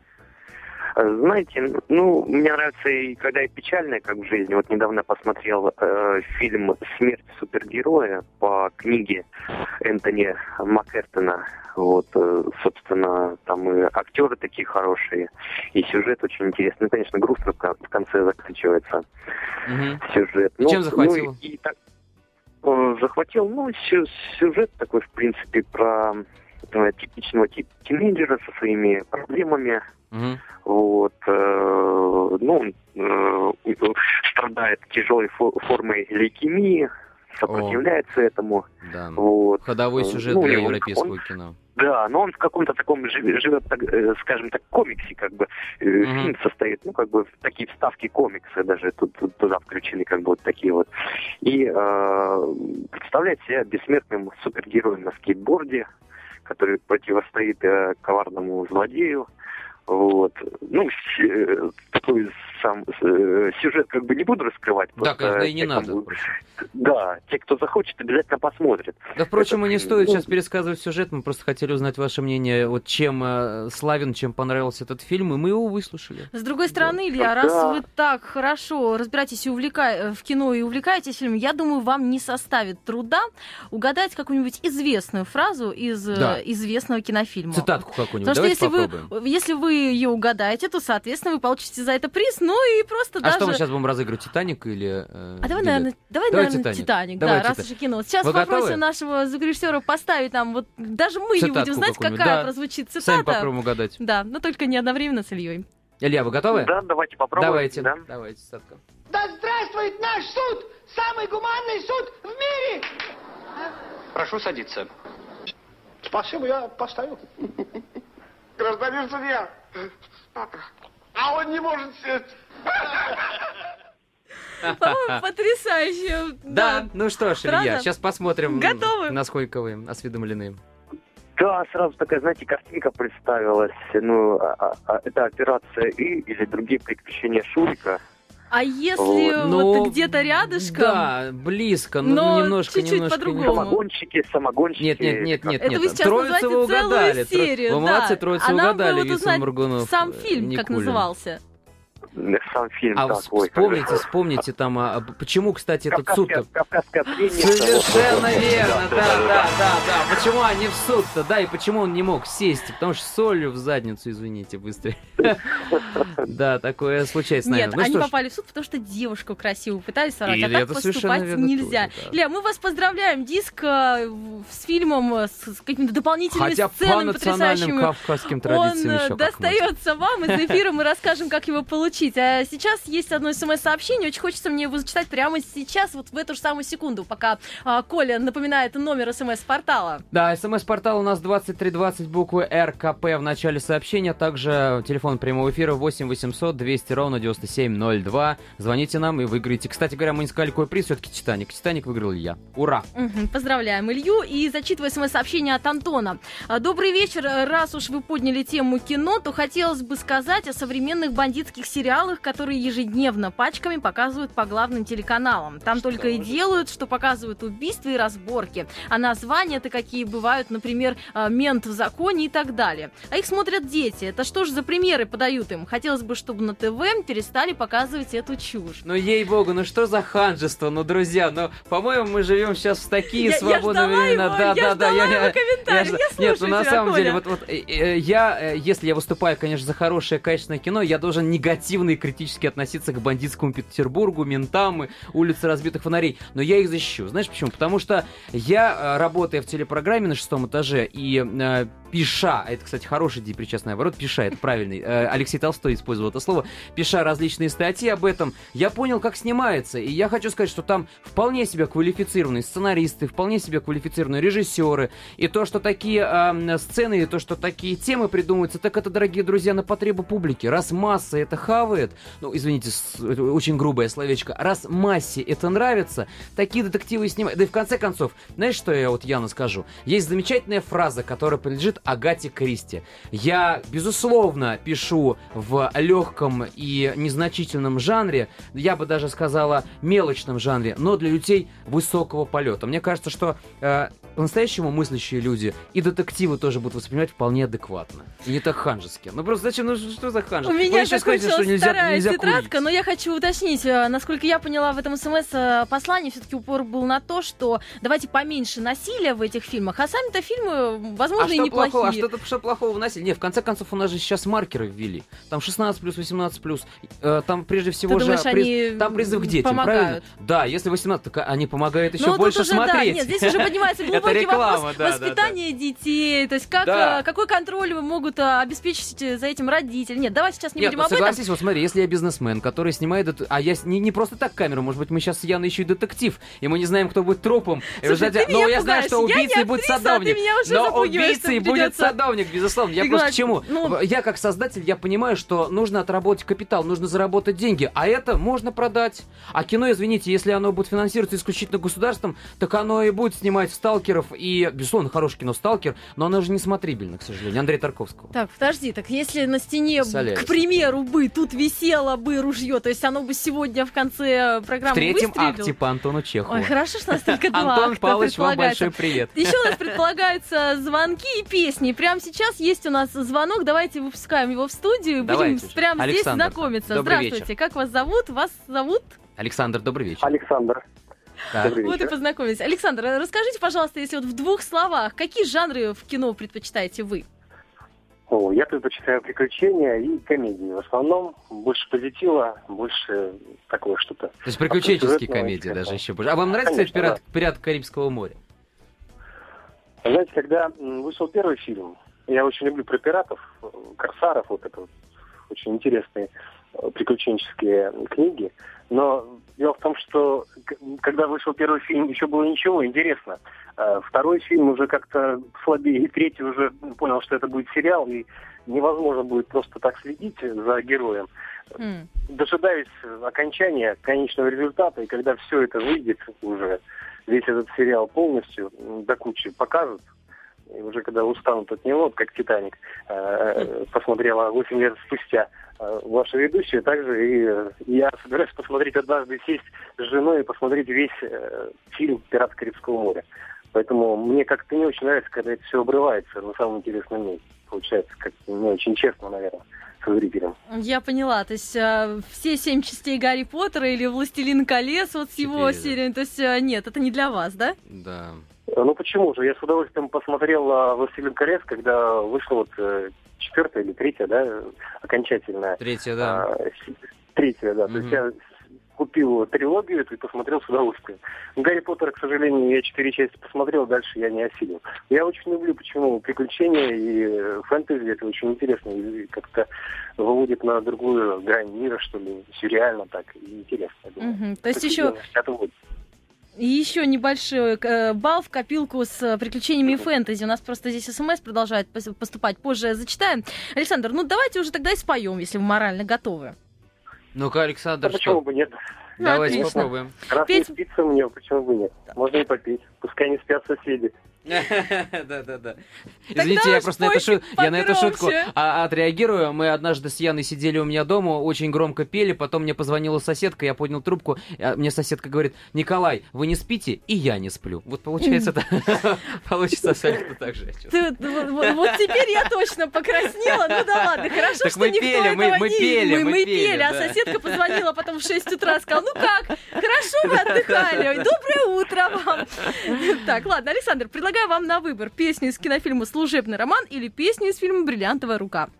Знаете, ну, мне нравится и когда и печальное, как в жизни. Вот недавно посмотрел э, фильм «Смерть супергероя» по книге Энтони Маккертона. Вот, э, собственно, там и актеры такие хорошие, и сюжет очень интересный. Ну, конечно, грустно в кон- в конце заканчивается Мгм. сюжет. И чем захватил? Ну, и, и так, э, захватил, ну, сю- сюжет такой, в принципе, про э, типичного типа тинейджера со своими проблемами. Мгм. Вот, э, ну, он э, страдает тяжелой фо- формой лейкемии, сопротивляется этому. Да. Вот. Ходовой сюжет Ну, для и он- европейского он- кино. Да, но он в каком-то таком живет, живет так, э, скажем так, комиксе, как бы, э, Мгм. фильм состоит, ну, как бы, такие вставки комикса даже тут, тут- туда включены, как бы, вот такие вот. И э, представляет себя бессмертным супергероем на скейтборде, который противостоит э, коварному злодею. Вот. Ну, с- э, такой сам э, сюжет как бы не буду раскрывать. Да, конечно, и не те, надо. кому... Да, те, кто захочет, обязательно посмотрят. Да, впрочем, Это... и не стоит ну... сейчас пересказывать сюжет, мы просто хотели узнать ваше мнение, вот чем э, славен, чем понравился этот фильм, и мы его выслушали. С другой стороны, да. Илья, раз да. вы так хорошо разбираетесь и увлека... в кино и увлекаетесь фильмом, я думаю, вам не составит труда угадать какую-нибудь известную фразу из да. известного кинофильма. Цитатку какую-нибудь, Потому давайте что если попробуем. вы, если вы ее угадаете, то, соответственно, вы получите за это приз, ну и просто а даже... что мы сейчас будем разыгрывать, «Титаник» или э, А давай, билет? наверное, давай, давай наверное, «Титаник», «Титаник», давай да, раз «Титаник». уже кино. Сейчас Вы попросим готовы? нашего звукорежиссера поставить нам, вот даже мы Цитатку не будем знать, какую-нибудь. какая Да. прозвучит цитата. Сами попробуем угадать. Да, но только не одновременно с Ильей. Илья, вы готовы? Да, давайте попробуем. Давайте, да. давайте, цитатка. Да здравствует наш суд! Самый гуманный суд в мире! Прошу садиться. Спасибо, я поставил. Гражданин судья, а он не может сесть. По-моему, потрясающе. Да, ну что ж, Илья, сейчас посмотрим, Готовы? насколько вы осведомлены. Да, сразу такая, знаете, картинка представилась. Ну, а, а, это «Операция И» или «Другие приключения Шурика». А если Вот. вот Ну, где-то рядышком... Да, близко, но, но немножко, чуть-чуть немножко. по-другому. Самогонщики, самогонщики. Нет, нет, нет, нет, Это нет. вы сейчас Троицу вы называете целую угадали. серию, Вы да. молодцы, троицу А нам бы угадали, вот Висан узнать Мургунов, сам э, фильм, как Никулин. назывался. Сам фильм, А так, ой, вспомните, как же. вспомните там, а, почему, кстати, этот Кавказская, суд-то... Кавказская пленница. Совершенно Вот. верно, Да, да, да, да, да. да, да. Почему они в суд-то, да, и почему он не мог сесть? Потому что солью в задницу, извините, быстрее. Да, такое случается, Нет, наверное. они попали в суд, потому что девушку красивую пытались сорвать, И а так это совершенно поступать верно нельзя. тоже, да. Илья, мы вас поздравляем. Диск э, в- с фильмом, э, с, с какими-то дополнительными Хотя по сценами национальным потрясающими. кавказским традициям Он э, еще как достается вам, из эфира мы расскажем, как его получить. А сейчас есть одно смс-сообщение, очень хочется мне его зачитать прямо сейчас, вот в эту же самую секунду, пока а, Коля напоминает номер смс-портала. Да, смс-портал у нас двадцать три двадцать, буквы эр ка пэ в начале сообщения. Также телефон прямого эфира восемь восемьсот двести ровно девяносто семь ноль два. Звоните нам и выиграете. Кстати говоря, мы не сказали, какой приз, все-таки «Титаник». «Титаник» выиграл Илья. Ура! Мгм, поздравляем Илью и зачитываю смс-сообщение от Антона. А, Добрый вечер. Раз уж вы подняли тему кино, то хотелось бы сказать о современных бандитских сериалах, которые ежедневно пачками показывают по главным телеканалам. Там Что только и же? делают, что показывают убийства и разборки. А названия-то какие бывают, например, а, «Мент в законе» и так далее. А их смотрят дети. Это что ж за примеры подают им? Хотелось бы, чтобы на ТВ перестали показывать эту чушь. Ну, ей-богу, ну что за ханжество, ну, друзья, ну, по-моему, мы живем сейчас в такие Я- я свободные ждала времена. его, да, я да, да, ждала его комментарий, жда- я Нет, ну, слушаю на тебя, самом деле, Коля. вот, вот э, э, я, э, если я выступаю, конечно, за хорошее, качественное кино, я должен негативно и критически относиться к бандитскому Петербургу, ментам и улице разбитых фонарей. Но я их защищу. Знаешь почему? Потому что я, э, работая в телепрограмме на шестом этаже и э, пиша, а это, кстати, хороший депричастный оборот, пиша, это правильный, э, Алексей Толстой использовал это слово, пиша различные статьи об этом, я понял, как снимается. И я хочу сказать, что там вполне себе квалифицированные сценаристы, вполне себе квалифицированные режиссеры. И то, что такие э, сцены, и то, что такие темы придумываются, так это, дорогие друзья, на потребу публики. Раз масса это хавает, ну, извините, с- это очень грубое словечко, раз массе это нравится, такие детективы снимают. Да и в конце концов, знаешь, что я вот Яна скажу? Есть замечательная фраза, которая принадлежит Агате Кристи. Я, безусловно, пишу в легком и незначительном жанре, я бы даже сказала мелочном жанре, но для людей высокого полета. Мне кажется, что э, по-настоящему мыслящие люди и детективы тоже будут воспринимать вполне адекватно. И не так ханжески. Ну просто зачем? Ну что за ханжество? У Вы меня еще скажете, закончилась что нельзя, вторая нельзя тетрадка, курить. но я хочу уточнить. э, Насколько я поняла, в этом смс-послании все-таки упор был на то, что давайте поменьше насилия в этих фильмах, а сами-то фильмы, возможно, А и что, неплохие. плохого, а что, что плохого в насилии? Не, в конце концов, у нас же сейчас маркеры ввели. Там шестнадцать плюс, восемнадцать плюс. Э, там прежде всего Ты же думаешь, приз- они там призыв к детям, помогают? правильно? Да, если восемнадцать, так они помогают еще Ну, тут больше уже, да, смотреть. нет, здесь уже поднимается Это глубокий реклама, вопрос да, да, воспитания детей, то есть как, Да. э, какой контроль могут э, обеспечить э, за этим родители. Нет, давай сейчас не Нет, будем ну об этом. согласись, вот смотри, если я бизнесмен, который снимает... это- А я с- не, не просто так камеру, может быть, мы сейчас с Яной еще и детектив, и мы не знаем, кто будет трупом. И в Слушай, результате- ты Но меня я знаю, пугаешь. что Я не убийцей будет актриса, а ты садовник. меня уже Но запугиваешь, что убийцей будет придется... садовник, безусловно. Я просто к чему? Ну... Я как создатель, я понимаю, что нужно отработать капитал, нужно заработать деньги, а это можно продать. А кино, извините, если оно будет финансироваться исключительно государством, так оно и будет снимать «Сталкеров», и, безусловно, хорошее кино «Сталкер», но оно же не смотрибельно, к сожалению. Андрей Тарковского. Так, подожди, так если на стене, Соляюсь. к примеру, бы тут висело бы ружье, то есть оно бы сегодня в конце программы В третьем выстрелило? акте по Антону Чехову. Ой, хорошо, что у нас только два Антон акта Павлович, вам предполагается. большой привет. Еще у нас предполагаются звонки и песни. Прямо сейчас есть у нас звонок. Давайте выпускаем его в студию и будем Давайте. прямо здесь Александр, знакомиться. добрый Здравствуйте, вечер. как вас зовут? Вас зовут? Александр, добрый вечер. Александр. Так. Вот и познакомились. Александр, расскажите, пожалуйста, если вот в двух словах, какие жанры в кино предпочитаете вы? О, я предпочитаю приключения и комедии. В основном больше позитива, больше такое что-то. То есть приключенческие Абсолютно комедии интересно. даже еще больше. А вам нравится, Конечно, кстати, «Пират, «Пират Карибского моря»? Знаете, когда м, вышел первый фильм, я очень люблю про пиратов, э, корсаров, вот это вот, очень интересные э, приключенческие книги. Но дело в том, что к- когда вышел первый фильм, еще было ничего, интересно. Э, Второй фильм уже как-то слабее, и третий уже понял, что это будет сериал, и невозможно будет просто так следить за героем. М. Дожидаюсь окончания, конечного результата, и когда все это выйдет уже, весь этот сериал полностью м, до кучи покажут, и уже когда устанут от него, как «Титаник», э, посмотрела восемь лет спустя э, ваша ведущая, также и э, я собираюсь посмотреть однажды, сесть с женой и посмотреть весь э, фильм «Пираты Карибского моря». Поэтому мне как-то не очень нравится, когда это все обрывается на самом интересном месте. Получается, как-то не очень честно, наверное, со зрителем. Я поняла, то есть э, все семь частей Гарри Поттера или «Властелин колец» вот с его Четыре, да. серией, то есть э, нет, это не для вас, да? Да. Э, Ну почему же? Я с удовольствием посмотрел а, «Властелин колец», когда вышла вот э, четвертая или третья, да, э, окончательная. Третья, да. А, с- третья, да. То есть Мгм. я купил трилогию эту и посмотрел с удовольствием. Гарри Поттер, к сожалению, я четыре части посмотрел, дальше я не осилил. Я очень люблю, почему приключения и э, фэнтези, это очень интересно, и как-то выводит на другую грань мира, что ли, сюрреально так, и интересно. я думаю. Мгм. То есть еще Это вот. И еще небольшой э, балл в копилку с э, приключениями и фэнтези. У нас просто здесь смс продолжает пос- поступать. Позже зачитаем. Александр, ну давайте уже тогда и споем, если вы морально готовы. Ну-ка, Александр, А почему что? бы нет? Давайте Отлично. попробуем. Раз Петь- не спится мне, почему бы нет? Можно и попеть. Пускай не спят соседи. Да-да-да. Извините, я уж просто на эту, пойте шу- я на эту шутку погромче. а, отреагирую. Мы однажды с Яной сидели у меня дома, очень громко пели, потом мне позвонила соседка, я поднял трубку, а мне соседка говорит: Николай, вы не спите, и я не сплю. Вот получается, это получится абсолютно так же. я чувствую. Ты- вот, вот- вот теперь я точно покраснела. Ну да ладно, хорошо, Так что мы никто пели, мы- этого мы не пели, мы, мы мы пели, пели, а да. соседка позвонила потом в шесть утра и сказала: ну как, хорошо вы отдыхали, доброе утро вам. Так, ладно, Александр, предлагаю вам на выбор песню из кинофильма «Служебный роман» или песню из фильма «Бриллиантовая рука».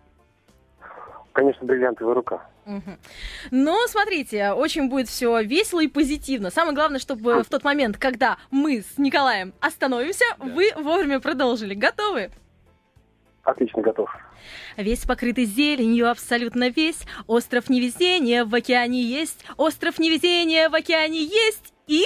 Конечно, бриллиантовая рука. Мгм. Но смотрите, очень будет все весело и позитивно. Самое главное, чтобы в тот момент, когда мы с Николаем остановимся, вы вовремя продолжили. Готовы? Отлично, готов. Весь покрытый зеленью, абсолютно весь. Остров невезения в океане есть. Остров невезения в океане есть. И...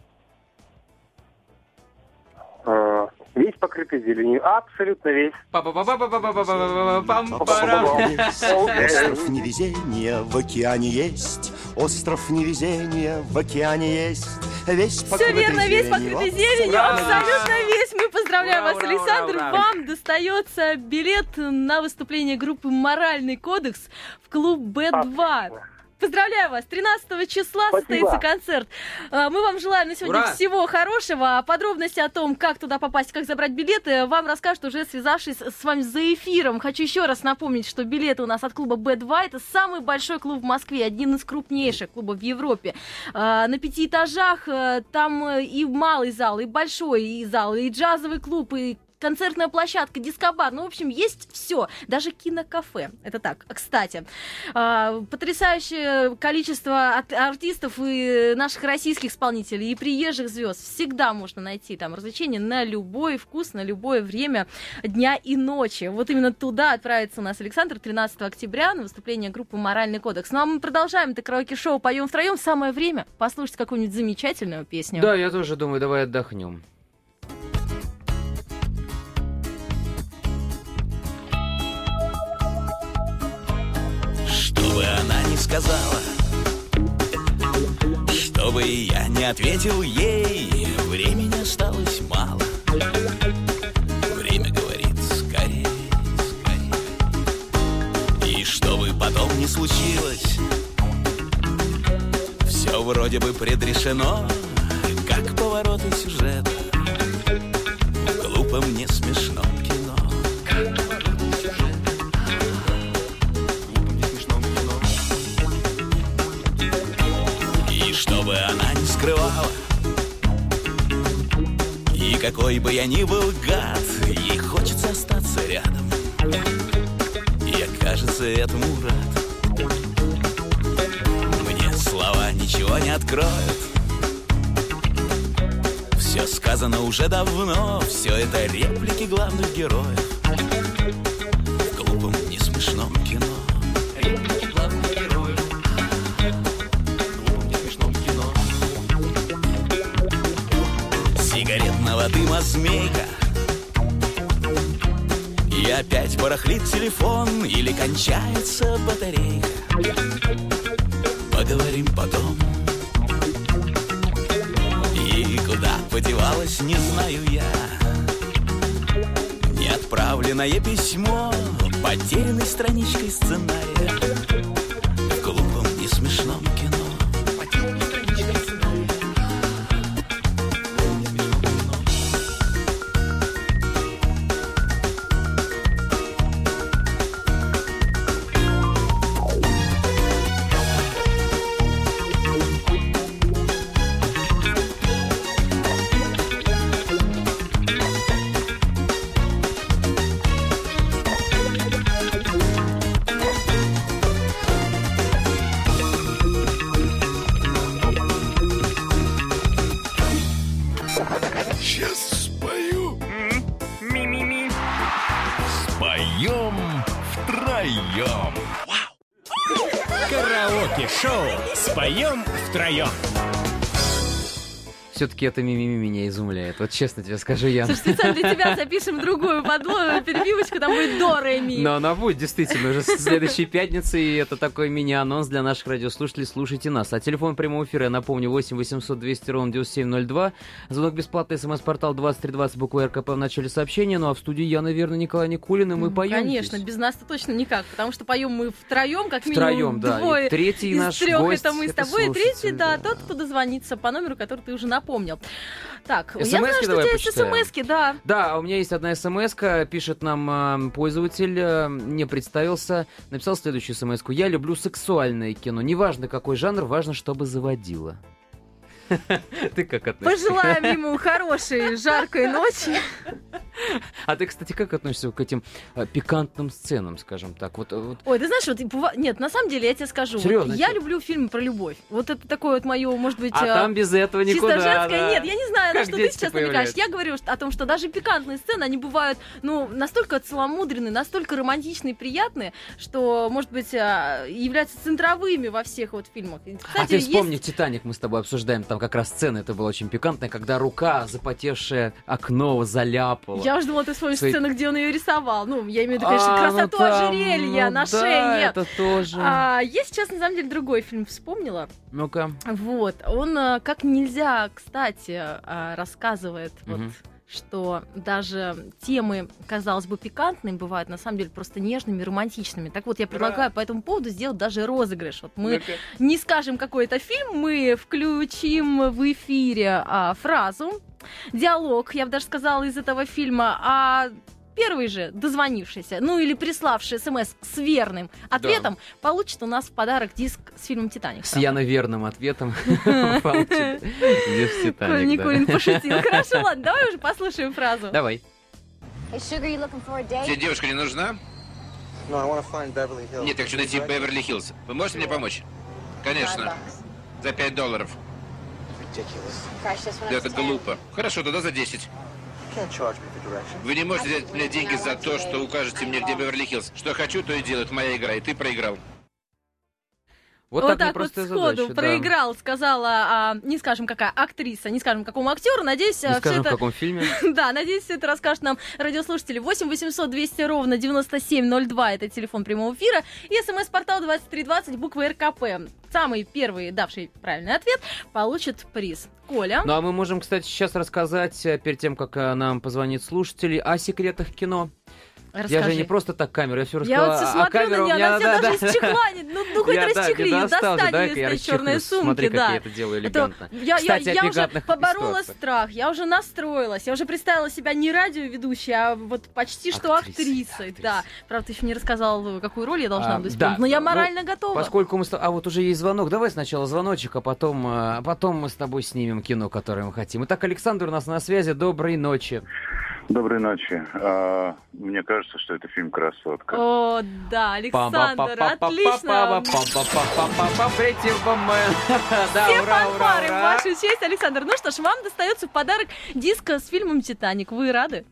А, Весь покрытый зеленью. Абсолютно весь. Пам-парам. Остров невезения в океане есть. Остров невезения в океане есть. Весь Все покрытый верно, весь зеленью. покрытый зеленью, Ура! абсолютно весь. Мы поздравляем Ура, вас, ура, Александр. ура, ура. Вам достается билет на выступление группы «Моральный кодекс» в клуб Бэ два. Поздравляю вас! тринадцатого числа Спасибо. состоится концерт. А, Мы вам желаем на сегодня Ура! всего хорошего. А подробности о том, как туда попасть, как забрать билеты, вам расскажут уже связавшись с вами за эфиром. Хочу еще раз напомнить, что билеты у нас от клуба Бэ два. Это самый большой клуб в Москве, один из крупнейших клубов в Европе. А, На пяти этажах э, там э, и малый зал, и большой и зал, и джазовый клуб, и концертная площадка, дискобар. Ну, в общем, есть все. Даже кинокафе. Это так. Кстати, а, потрясающее количество ат- артистов и наших российских исполнителей, и приезжих звезд. Всегда можно найти там развлечения на любой вкус, на любое время дня и ночи. Вот именно туда отправится у нас Александр тринадцатого октября на выступление группы «Моральный кодекс». Ну, а мы продолжаем это караоке-шоу «Поем втроем». Самое время послушать какую-нибудь замечательную песню. Да, я тоже думаю, давай отдохнем. не сказала. Чтобы я не ответил ей, времени осталось мало. Время говорит скорее, скорее. И чтобы потом не случилось, все вроде бы предрешено, как повороты сюжета в глупом, не смешном кино. И чтобы она не скрывала, и какой бы я ни был гад, ей хочется остаться рядом. Я, кажется, этому рад. Мне слова ничего не откроют. Все сказано уже давно, все это реплики главных героев в глупом, не смешном кино. Реплики главных героев в глупом, не смешном кино. Сигаретного дыма змейка, и опять барахлит телефон или кончается батарейка. Поговорим потом. И куда подевалась, не знаю я. Неотправленное письмо потерянной страничкой сценария в глупом, не смешном кино. Потерянной страничкой сценария. Сейчас спою. Ми-ми-ми. Споем втроем. Караоке-шоу «Споем втроем». Все-таки это мимими меня изумляет. Вот честно тебе скажу, Ян. Слушай, специально для тебя запишем другую подлую перебивочку, там будет до, ре, ми. Но она будет, действительно, уже с следующей пятницы, и это такой мини-анонс для наших радиослушателей. Слушайте нас. А телефон прямого эфира, я напомню, восемь восемьсот двести ровно девяносто семь ноль два. Звонок бесплатный, смс-портал двадцать три двадцать, буква РКП в начале сообщения. Ну а в студии я, наверное, Николай Никулин, и мы поем. Конечно, здесь. без нас-то точно никак, потому что поем мы втроем, как минимум Втроем, да. двое. И третий из наш трех гость, это мы с это тобой, и третий, слушатель, да, да. тот, кто дозвонится по номеру, который ты уже напомнил. Так, я СМСки знаю, что у давай тебя есть почитаем. смс-ки, да. Да, у меня есть одна смс-ка, пишет нам э, пользователь, э, не представился, написал следующую смс-ку. Я люблю сексуальное кино, неважно какой жанр, важно, чтобы заводило. Ты как относишься? Пожелаем ему хорошей, жаркой ночи. А ты, кстати, как относишься к этим э, пикантным сценам, скажем так? Вот, вот... Ой, ты знаешь, вот быва- нет, на самом деле я тебе скажу, Серьезно, вот, я что? люблю фильмы про любовь. Вот это такое вот мое, может быть, А э, там без этого чисто никуда. женское. Да. Нет, я не знаю, на Как что ты дети сейчас намекаешь. появляются. Я говорю о том, что даже пикантные сцены, они бывают, ну, настолько целомудренные, настолько романтичные, приятные, что, может быть, э, являются центровыми во всех вот фильмах. И, А кстати, ты вспомни, есть... «Титаник» мы с тобой обсуждаем, там как раз сцена, это была очень пикантная, когда рука, запотевшее окно, заляпала. Я уже думала, ты вспомнишь Свои- сцену, где он ее рисовал. Ну, я имею в виду, конечно, А, ну красоту там, ожерелья ну на да, шее. это тоже. А, есть сейчас, на самом деле, другой фильм, вспомнила. Ну-ка. Вот, он э, как нельзя, кстати, э, рассказывает, вот, Мгм. что даже темы, казалось бы, пикантные, бывают на самом деле просто нежными, романтичными. Так вот, я предлагаю по этому поводу сделать даже розыгрыш. Вот мы Ну-ка. не скажем, какой это фильм, мы включим в эфире а, фразу, диалог, я бы даже сказала, из этого фильма, а первый же дозвонившийся, ну или приславший смс с верным ответом, получит у нас в подарок диск с фильмом «Титаник». С Яно верным ответом получит диск Коль «Титаник». Никулин да. пошутил. Хорошо, ладно, давай уже послушаем фразу. Давай. Тебе девушка не нужна? Нет, я хочу найти Беверли-Хиллз. Вы можете мне помочь? Конечно. За пять долларов. Да это глупо. Хорошо, тогда за десять. Вы не можете взять мне деньги за то, что укажете мне, где Беверли-Хиллз. Что хочу, то и делаю. Это моя игра, и ты проиграл. Вот, вот так, так вот сходу задача, проиграл, да. сказала, а, не скажем, какая актриса, не скажем, какому актеру. Надеюсь, не все скажем, это... в каком фильме. Да, надеюсь, все это расскажут нам радиослушатели. восемь восемьсот двести ровно девяносто семь ноль два, это телефон прямого эфира. И смс-портал двадцать три двадцать, буква эр ка пэ. Самый первый, давший правильный ответ, получит приз. Коля. Ну, а мы можем, кстати, сейчас рассказать, перед тем, как нам позвонит слушатель, о секретах кино. Расскажи. Я же не просто так камеру, я все Я рассказала. вот все смотрю а камера на нее, она вся да, даже да. из чехла. Ну, ну хоть я, расчехли да, ее, достал, достань да, ее из этой черной сумки. Смотри, да. как я это делаю элегантно. Это, я, Кстати, я, я уже поборола ситуациях. страх, я уже настроилась, я уже представила себя не радиоведущей, а вот почти что актрисой. Актриса. Да. Правда, ты еще не рассказал, какую роль я должна а, буду исполнить, да, но я ну, морально готова. Поскольку мы... А вот уже есть звонок, давай сначала звоночек, а потом, а потом мы с тобой снимем кино, которое мы хотим. Итак, Александр у нас на связи, доброй ночи. Доброй ночи. А, мне кажется, что это фильм «Красотка». О, да, Александр, отлично. Все фанфары в вашу честь, Александр. Ну что ж, вам достается в подарок диск с фильмом «Титаник». Вы рады?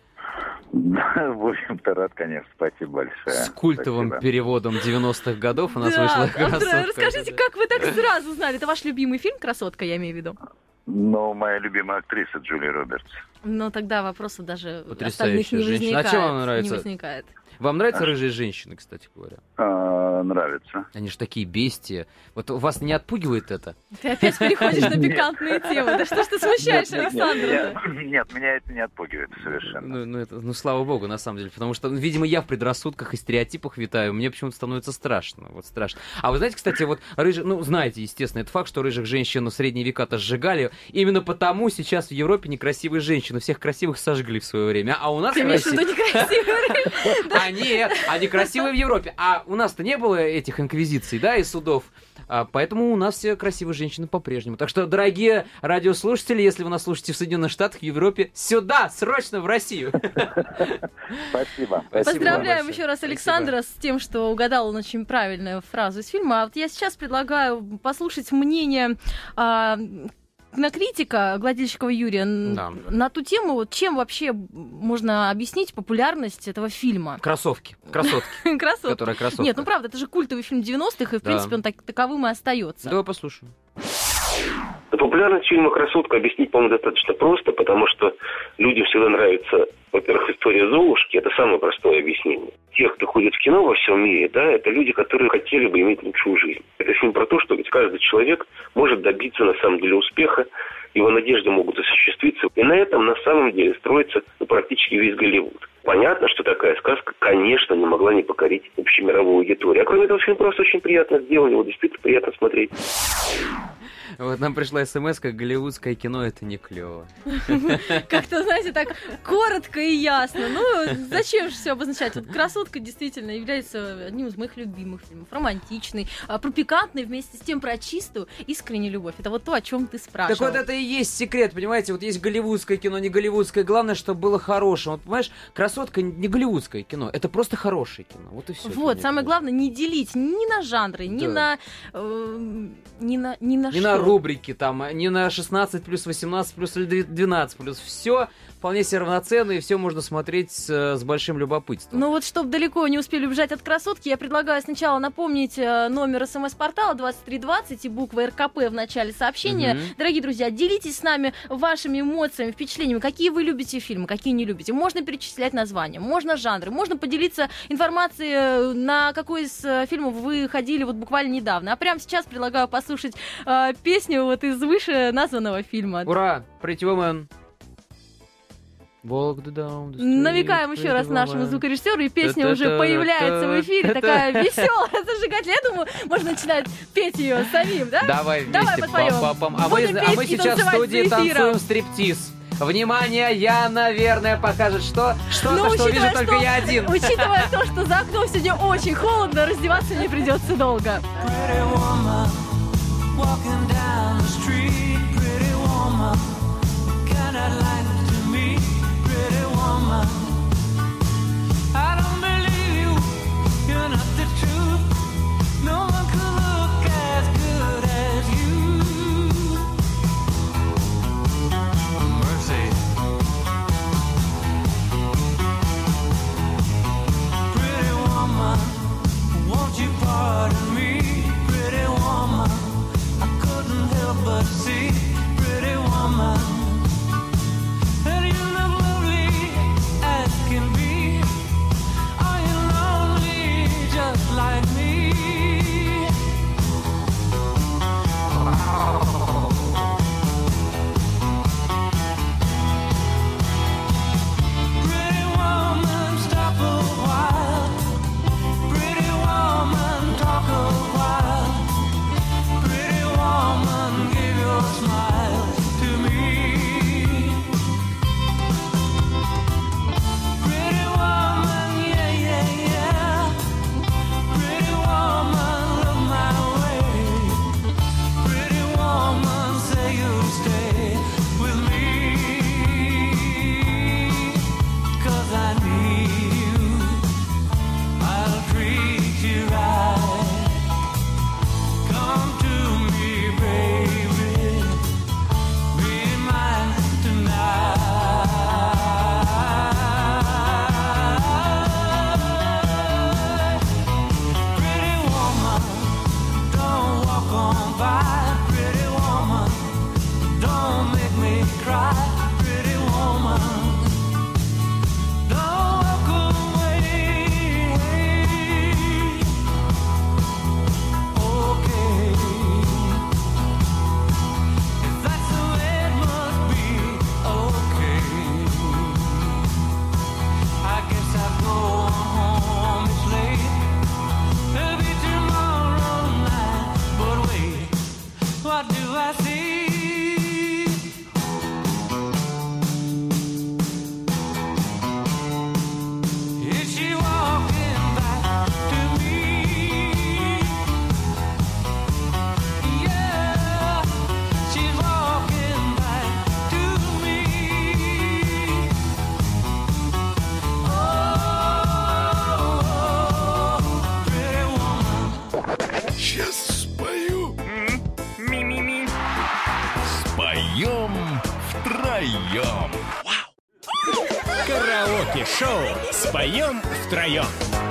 В общем-то, рад, конечно. Спасибо большое. С культовым Спасибо. переводом девяностых годов у нас да. вышла «Красотка». Расскажите, как вы так сразу знали? Это ваш любимый фильм «Красотка», я имею в виду? Ну, моя любимая актриса Джулия Робертс. Ну, тогда вопросов даже Потрясающая остальных не женщина. возникает. А что вам нравится? Не возникает. Вам нравятся рыжие женщины, кстати говоря? А, нравится. Они же такие бестии. Вот вас не отпугивает это? Ты опять переходишь на пикантные темы. Да что ж ты смущаешь, Александра? Нет, меня это не отпугивает совершенно. Ну, ну, это, ну, слава богу, на самом деле. Потому что, видимо, я в предрассудках и стереотипах витаю. Мне почему-то становится страшно. Вот страшно. А вы знаете, кстати, вот рыжих... Ну, знаете, естественно, это факт, что рыжих женщин в средние века-то сжигали. Именно потому сейчас в Европе некрасивые женщины. Всех красивых сожгли в свое время. А у нас Ты в имеешь в России... виду некрасивые? А нет, они красивые в Европе. А у нас-то не было этих инквизиций, да, и судов. А, поэтому у нас все красивые женщины по-прежнему. Так что, дорогие радиослушатели, если вы нас слушаете в Соединенных Штатах, в Европе, сюда, срочно в Россию. Спасибо. Поздравляем еще раз Александра с тем, что угадал он очень правильную фразу из фильма. А вот я сейчас предлагаю послушать мнение... А, кинокритика Гладильщикова Юрия да. на ту тему, вот, чем вообще можно объяснить популярность этого фильма. Кроссовки. Красотки. Красотки. Которая красотка. Нет, ну правда, это же культовый фильм девяностых, и в да. принципе он так, таковым и остается. Давай послушаем. Популярность фильма «Красотка» объяснить, по-моему, достаточно просто, потому что людям всегда нравится, во-первых, история Золушки, это самое простое объяснение. Те, кто ходит в кино во всем мире, да, это люди, которые хотели бы иметь лучшую жизнь. Это фильм про то, что ведь каждый человек может добиться, на самом деле, успеха, его надежды могут осуществиться, и на этом, на самом деле, строится ну, практически весь Голливуд. Понятно, что такая сказка, конечно, не могла не покорить общемировую аудиторию. А кроме этого, фильм просто очень приятно сделан, его действительно приятно смотреть. Вот нам пришла смс-ка: голливудское кино — это не клево. Как-то, знаете, так коротко и ясно. Ну, зачем же все обозначать? Вот «Красотка» действительно является одним из моих любимых фильмов. Романтичный, про пикантный, вместе с тем про чистую, искреннюю любовь. Это вот то, о чем ты спрашивал. Так вот это и есть секрет, понимаете? Вот есть голливудское кино, не голливудское. Главное, чтобы было хорошим. Вот, понимаешь, «Красотка» не голливудское кино. Это просто хорошее кино. Вот и все. Вот, самое главное, не делить ни на жанры, ни на... Ни на, ни на не что. На рубрики, там, не на шестнадцать плюс, восемнадцать плюс или двенадцать плюс. Все вполне себе равноценно, и все можно смотреть с, с большим любопытством. Ну вот, чтобы далеко не успели убежать от «Красотки», я предлагаю сначала напомнить номер смс-портала двадцать три двадцать и буква эр ка пэ в начале сообщения. Угу. Дорогие друзья, делитесь с нами вашими эмоциями, впечатлениями, какие вы любите фильмы, какие не любите. Можно перечислять названия, можно жанры, можно поделиться информацией, на какой из фильмов вы ходили вот буквально недавно. А прямо сейчас предлагаю послушать э, песню вот из выше названного фильма. Ура! Pretty Woman! Walk down the street, намекаем еще раз нашему звукорежиссеру, и песня уже появляется в эфире, такая веселая, зажигательная. Я думаю, можно начинать петь ее самим, да? Давай вместе. Давай подпоем. А мы, а мы сейчас в студии танцуем стриптиз. Внимание, я, наверное, покажет, что что-то, ну, что вижу что, только я один. Учитывая то, что за окном сегодня очень холодно, раздеваться не придется долго. Won't you pardon me, pretty woman? Сейчас спою. Ми-ми-ми. Споем втроем. Караоке-шоу «Споем втроем».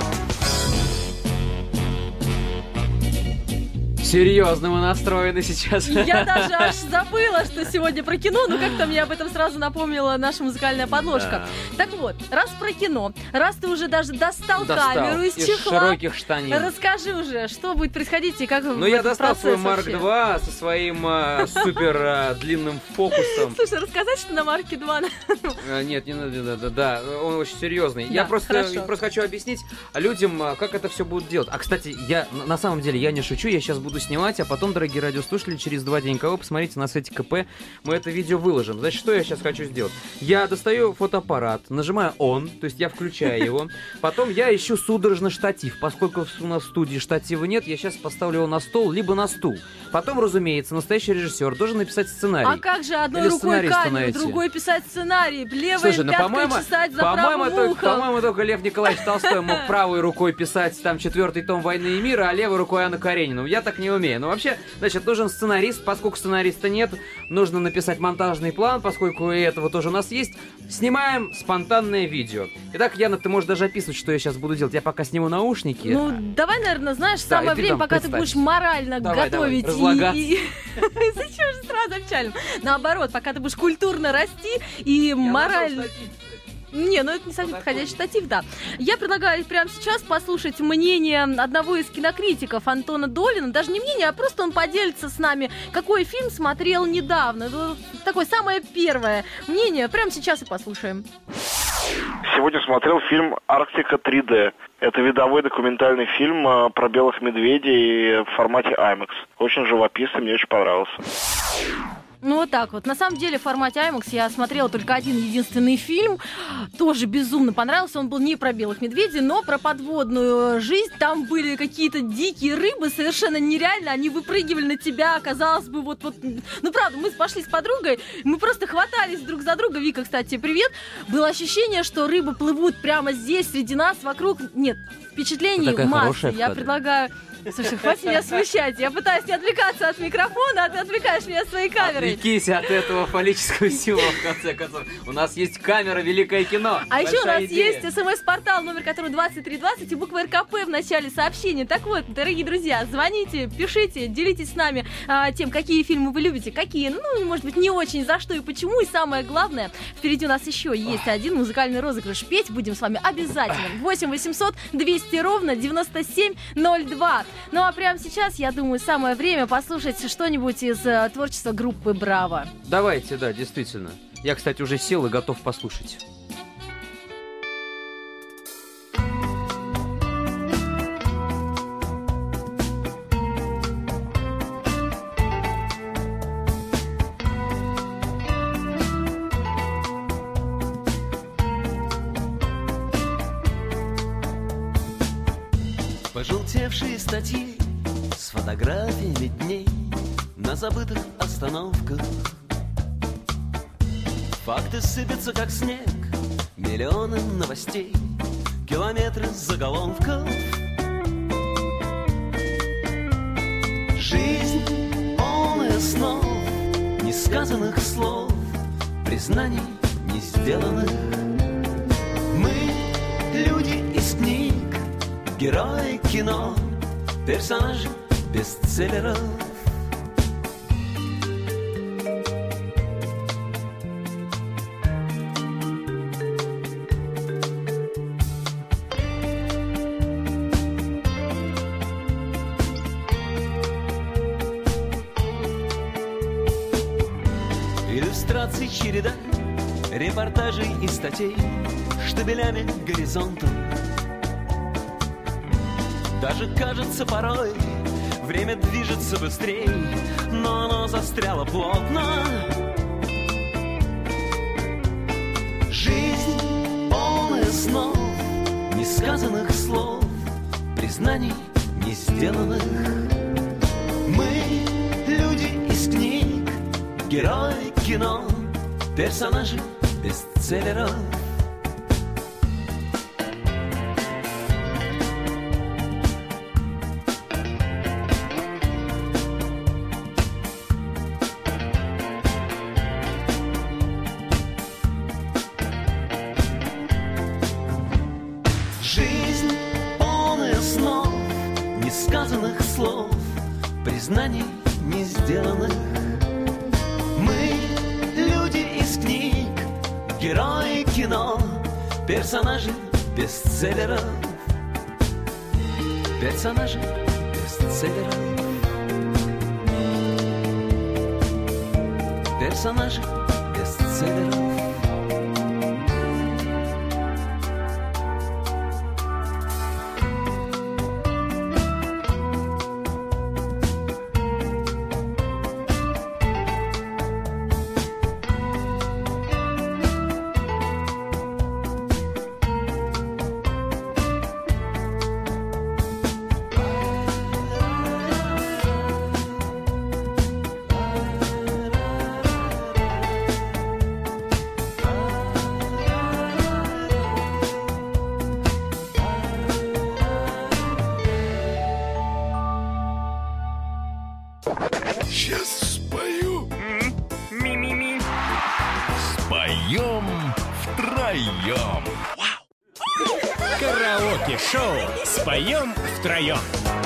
Серьезно мы настроены сейчас. Я даже аж забыла, что сегодня про кино, но как-то мне об этом сразу напомнила наша музыкальная подложка. Да. Так вот, раз про кино, раз ты уже даже достал, достал камеру из, из чехла, широких штанин. Расскажи уже, что будет происходить и как Ну, я достал свой Марк два со своим э, супер э, длинным фокусом. Слушай, рассказать, что на Марке два? Нет, не надо, да, да, да, он очень серьезный. Да, я просто, просто хочу объяснить людям, как это все будут делать. А, кстати, я на самом деле, я не шучу, я сейчас буду снимать, а потом, дорогие радиослушатели, через два денька вы посмотрите на сайте ка пэ, мы это видео выложим. Значит, что я сейчас хочу сделать? Я достаю фотоаппарат, нажимаю «он», то есть я включаю его, потом я ищу судорожно штатив, поскольку у нас в студии штатива нет, я сейчас поставлю его на стол, либо на стул. Потом, разумеется, настоящий режиссер должен написать сценарий. А как же одной Или рукой камеру, другой пяться сценарий, левой Слушай, ну, пяткой чесать за по-моему, правым только, ухом? по-моему, только Лев Николаевич Толстой мог правой рукой писать там четвертый том «Войны и мира», а левой рукой Анну Каренину. Я так не умею. Но вообще, значит, нужен сценарист, поскольку сценариста нет, нужно написать монтажный план, поскольку и этого тоже у нас есть. Снимаем спонтанное видео. Итак, Яна, ты можешь даже описывать, что я сейчас буду делать. Я пока сниму наушники. Ну, давай, наверное, знаешь, да, самое время, пока представь. Ты будешь морально давай, готовить давай, и... Зачем же сразу обчалим? Наоборот, пока ты будешь культурно расти и морально... Не, ну это не совсем подходящий штатив, да. Я предлагаю прямо сейчас послушать мнение одного из кинокритиков, Антона Долина. Даже не мнение, а просто он поделится с нами, какой фильм смотрел недавно. Это такое самое первое мнение. Прямо сейчас и послушаем. Сегодня смотрел фильм «Арктика три дэ». Это видовой документальный фильм про белых медведей в формате аймакс. Очень живописный, мне очень понравился. Ну, вот так вот. На самом деле, в формате аймакс я смотрела только один единственный фильм. Тоже безумно понравился. Он был не про белых медведей, но про подводную жизнь. Там были какие-то дикие рыбы, совершенно нереально. Они выпрыгивали на тебя, казалось бы, вот... вот. Ну, правда, мы пошли с подругой, мы просто хватались друг за друга. Вика, кстати, привет. Было ощущение, что рыбы плывут прямо здесь, среди нас, вокруг. Нет, впечатлений масса. Я предлагаю... Слушай, хватит меня смущать. Я пытаюсь не отвлекаться от микрофона, а ты отвлекаешь меня своей камерой. Отвлекись от этого фаллического символа, в конце концов. У нас есть камера «Великое кино». А еще у нас идея. Есть смс-портал, номер которого двадцать три двадцать, и буква эр ка пэ в начале сообщения. Так вот, дорогие друзья, звоните, пишите, делитесь с нами а, тем, какие фильмы вы любите, какие, ну, может быть, не очень, за что и почему. И самое главное, впереди у нас еще есть один музыкальный розыгрыш. Петь будем с вами обязательно. восемь восемьсот двести ровно девяносто семь ноль два. Ну а прямо сейчас, я думаю, самое время послушать что-нибудь из uh, творчества группы «Браво». Давайте, да, действительно. Я, кстати, уже сел и готов послушать. Пожелтевшие статьи с фотографиями дней на забытых остановках. Факты сыпятся, как снег, миллионы новостей, километры заголовков. Жизнь полная снов, несказанных слов, признаний не сделанных. Мы люди из книг, герои кино, персонажи бестселлеров. Иллюстраций череда, репортажей и статей, штабелями горизонтов. Даже кажется порой, время движется быстрей, но оно застряло плотно. Жизнь полная снов, несказанных слов, признаний не сделанных. Мы люди из книг, герои кино, персонажи бестселлеров. несказанных слов, признаний не сделанных. Мы люди из книг, герои кино, персонажи бестселлеров, персонажи бестселлеров, персонажи бестселлеров. Сейчас спою. Ми-ми-ми. Споем втроем. Караоке-шоу «Споем втроем».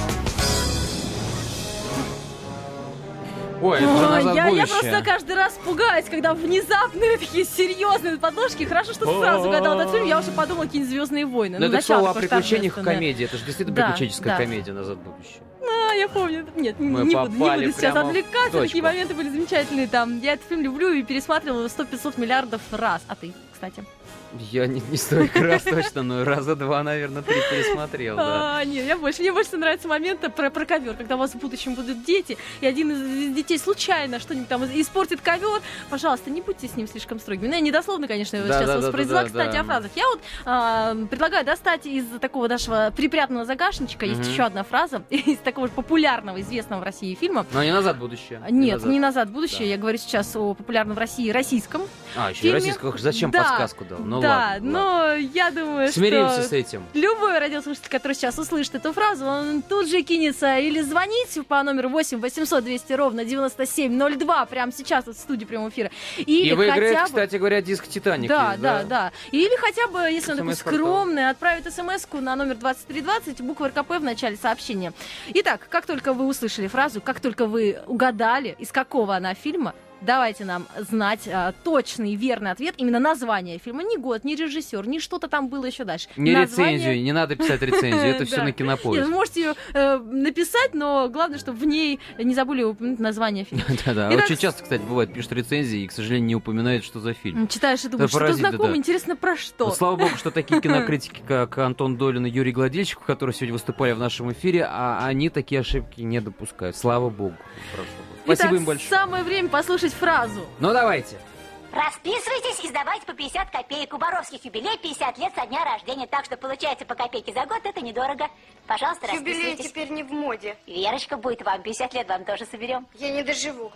Ой, это же «Назад в я, я будущее». просто каждый раз пугаюсь, когда внезапные такие серьезные подложки. Хорошо, что ты сразу угадал этот фильм. Я уже подумала, какие-нибудь «Звездные войны». Но Ну, это шоу начало о такое приключениях в торжественное. комедии. Это же действительно Да, приключенческая да. комедия «Назад в будущее». А, я помню. Нет, Мы не буду, не попали буду сейчас прямо в отвлекаться. точку. Такие моменты были замечательные. Там, я этот фильм люблю и пересматривала его сто-пятьсот миллиардов раз. А ты, кстати? Я не, не столько раз точно, но раза два, наверное, три пересмотрел, да. А, нет, я больше, мне больше нравится момент про, про ковер, когда у вас в будущем будут дети, и один из детей случайно что-нибудь там испортит ковер. Пожалуйста, не будьте с ним слишком строгими. Ну, я недословно, конечно, Да, сейчас да, да, воспроизвела, да, кстати, да. о фразах. Я вот а, предлагаю достать из такого нашего припрятанного загашничка, есть Мгм. еще одна фраза, из такого же популярного, известного в России фильма. Но не «Назад в будущее». Нет, не «Назад в будущее», я говорю сейчас о популярном в России российском А, еще и фильме. российского. Зачем Да, подсказку дал? Ну да, ладно. но я думаю, Смиримся что с этим. любой радиослушатель, который сейчас услышит эту фразу, он тут же кинется или звонить по номеру восемь восемьсот двести ровно девяносто семь ноль два прямо сейчас вот в студии прямого эфира. Или И выиграет, хотя бы... кстати говоря, диск «Титаник». Да, есть, да, да. Или хотя бы, если он такой СМС-портал. скромный, отправит смс-ку на номер двадцать три двадцать, буква эр ка пэ в начале сообщения. Итак, как только вы услышали фразу, как только вы угадали, из какого она фильма, давайте нам знать а, точный, верный ответ, именно название фильма. Не год, не режиссер, не что-то там было еще дальше. Не Название- рецензию, не надо писать рецензию, это все Да. на Нет, Кинопоиск. вы можете ее э, написать, но главное, чтобы в ней не забыли упомянуть название фильма. Да-да, Итак, очень часто, кстати, бывает, пишут рецензии и, к сожалению, не упоминают, что за фильм. читаешь и думаешь, Это что-то паразиты, знакомое, да. интересно, про что? Вот слава богу, что такие кинокритики, как Антон Долин и Юрий Гладильщиков, которые сегодня выступали в нашем эфире, а они такие ошибки не допускают. Слава богу. Прошу. Спасибо Итак, им большое. самое время послушать фразу. Ну, давайте. Расписывайтесь и сдавайте по пятьдесят копеек. У Боровских юбилей пятьдесят лет со дня рождения. Так что получается по копейке за год, это недорого. Пожалуйста, Юбилей расписывайтесь. теперь не в моде. Верочка, будет вам пятьдесят лет, вам тоже соберем. Я не доживу.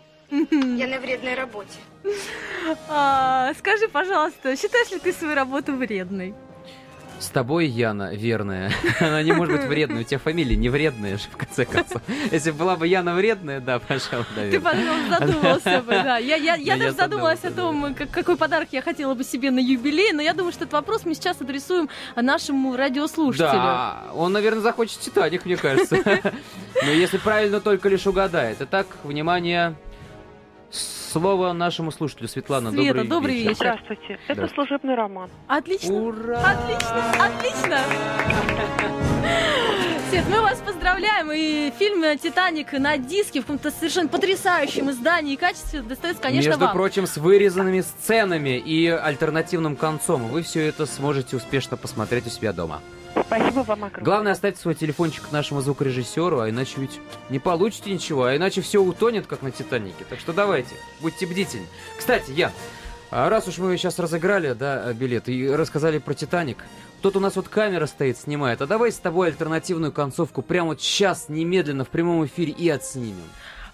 Я на вредной работе. А, скажи, пожалуйста, считаешь ли ты свою работу вредной? С тобой, Яна, верная. Она не может быть вредной. У тебя фамилия не вредная же, в конце концов. Если была бы Яна вредная, да, пожалуй, Ты наверное. потом задумался бы, да. Я, я, я Да, даже я задумалась о том, как- какой подарок я хотела бы себе на юбилей, но я думаю, что этот вопрос мы сейчас адресуем нашему радиослушателю. Да, он, наверное, захочет «Титаник», мне кажется. Но если правильно только лишь угадает. Итак, внимание, слово нашему слушателю. Светлана, Света, добрый, добрый вечер. Здравствуйте. Это Здравствуйте. служебный роман. Отлично. Ура! Отлично, отлично. Свет, мы вас поздравляем. И фильм «Титаник» на диске в каком-то совершенно потрясающем издании и качестве достается, конечно, Между вам. прочим, с вырезанными сценами и альтернативным концом. Вы все это сможете успешно посмотреть у себя дома. Спасибо вам огромное. Главное, оставьте свой телефончик нашему звукорежиссеру, а иначе ведь не получите ничего, а иначе все утонет, как на «Титанике». Так что давайте, будьте бдительны. Кстати, Ян, а раз уж мы сейчас разыграли, да, билет и рассказали про «Титаник», тут у нас вот камера стоит, снимает, а давай с тобой альтернативную концовку прямо вот сейчас, немедленно, в прямом эфире и отснимем.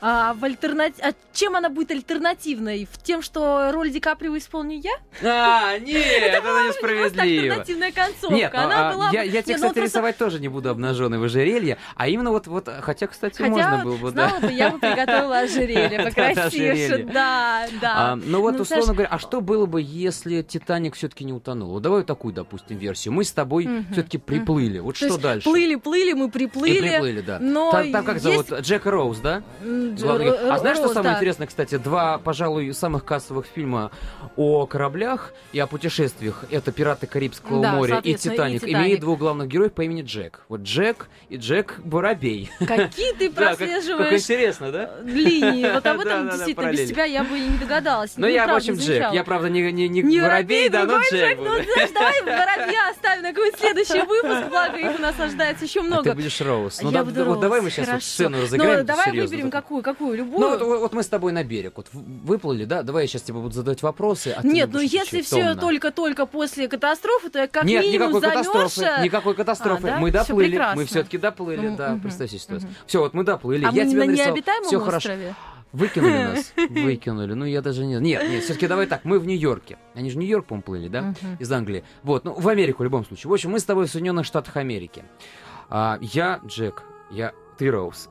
А, в альтернат... а чем она будет альтернативной? В тем, что роль Ди Каприо исполню я? А, нет, это несправедливо. Альтернативная концовка. Нет, она а, была... я, я тебе, не, ну, кстати, просто... рисовать тоже не буду обнаженной в ожерелье, а именно вот, вот хотя, кстати, хотя, можно было бы, знала да. бы, я бы приготовила ожерелье покрасивше, да, да. А, ну вот, условно говоря, а что было бы, если Титаник все-таки не утонул? Вот давай такую, допустим, версию. Мы с тобой все-таки приплыли. Вот что дальше? Плыли, плыли, мы приплыли. И приплыли, да. Но там, там как есть... зовут? Джек и Роуз, да? Дж... А знаешь, что Роуз, самое да. интересное, кстати? Два, пожалуй, самых кассовых фильма о кораблях и о путешествиях. Это «Пираты Карибского да, моря» и «Титаник». и «Титаник». Имеют двух главных героев по имени Джек. Вот Джек и Джек Воробей. Какие ты прослеживаешь да, как, как интересно, да? линии. Вот об этом да, да, действительно да, без тебя я бы и не догадалась. Ну, я, в общем, Джек. Я, правда, не, не, не, не Воробей, да, но Джек. Ну, знаешь, давай Воробья оставим на какой-то следующий выпуск, благо их у нас ожидается еще много. А ты будешь Роуз. Ну, я да, буду вот Роуз. давай мы сейчас вот сцену разыграем. Ну, давай серьезно. выберем какую, какую, любую. Ну, вот, вот мы с тобой на берег. Вот выплыли, да? Давай я сейчас тебе буду задавать вопросы. А Нет, ну если все только-только после катастрофы, то я как Нет, минимум никакой замерзша. катастрофы. Никакой катастрофы. А, да? Мы доплыли. Всё Мы все-таки доплыли, ну, да. угу, Представь себе ситуацию. угу. Все, вот мы доплыли. А я мы тебе на нарисовал. необитаемом Все острове? Хорошо. Выкинули нас? Выкинули. Ну, я даже не... Нет, нет, все-таки давай так. Мы в Нью-Йорке. Они же в Нью-Йорк, по-моему, плыли, да? Uh-huh. Из Англии. Вот, ну, в Америку в любом случае. В общем, мы с тобой в Соединенных Штатах Америки. А, я Джек, я... Ты Роуз.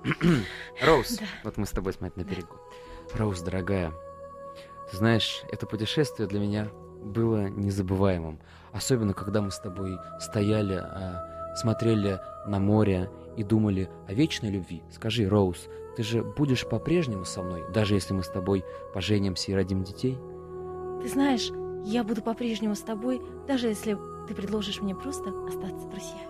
Роуз. Да. Вот мы с тобой смотрим на берегу. Роуз, дорогая, ты знаешь, это путешествие для меня было незабываемым. Особенно, когда мы с тобой стояли, а, смотрели на море и думали о вечной любви. Скажи, Роуз, ты же будешь по-прежнему со мной, даже если мы с тобой поженимся и родим детей? Ты знаешь, я буду по-прежнему с тобой, даже если ты предложишь мне просто остаться друзьями.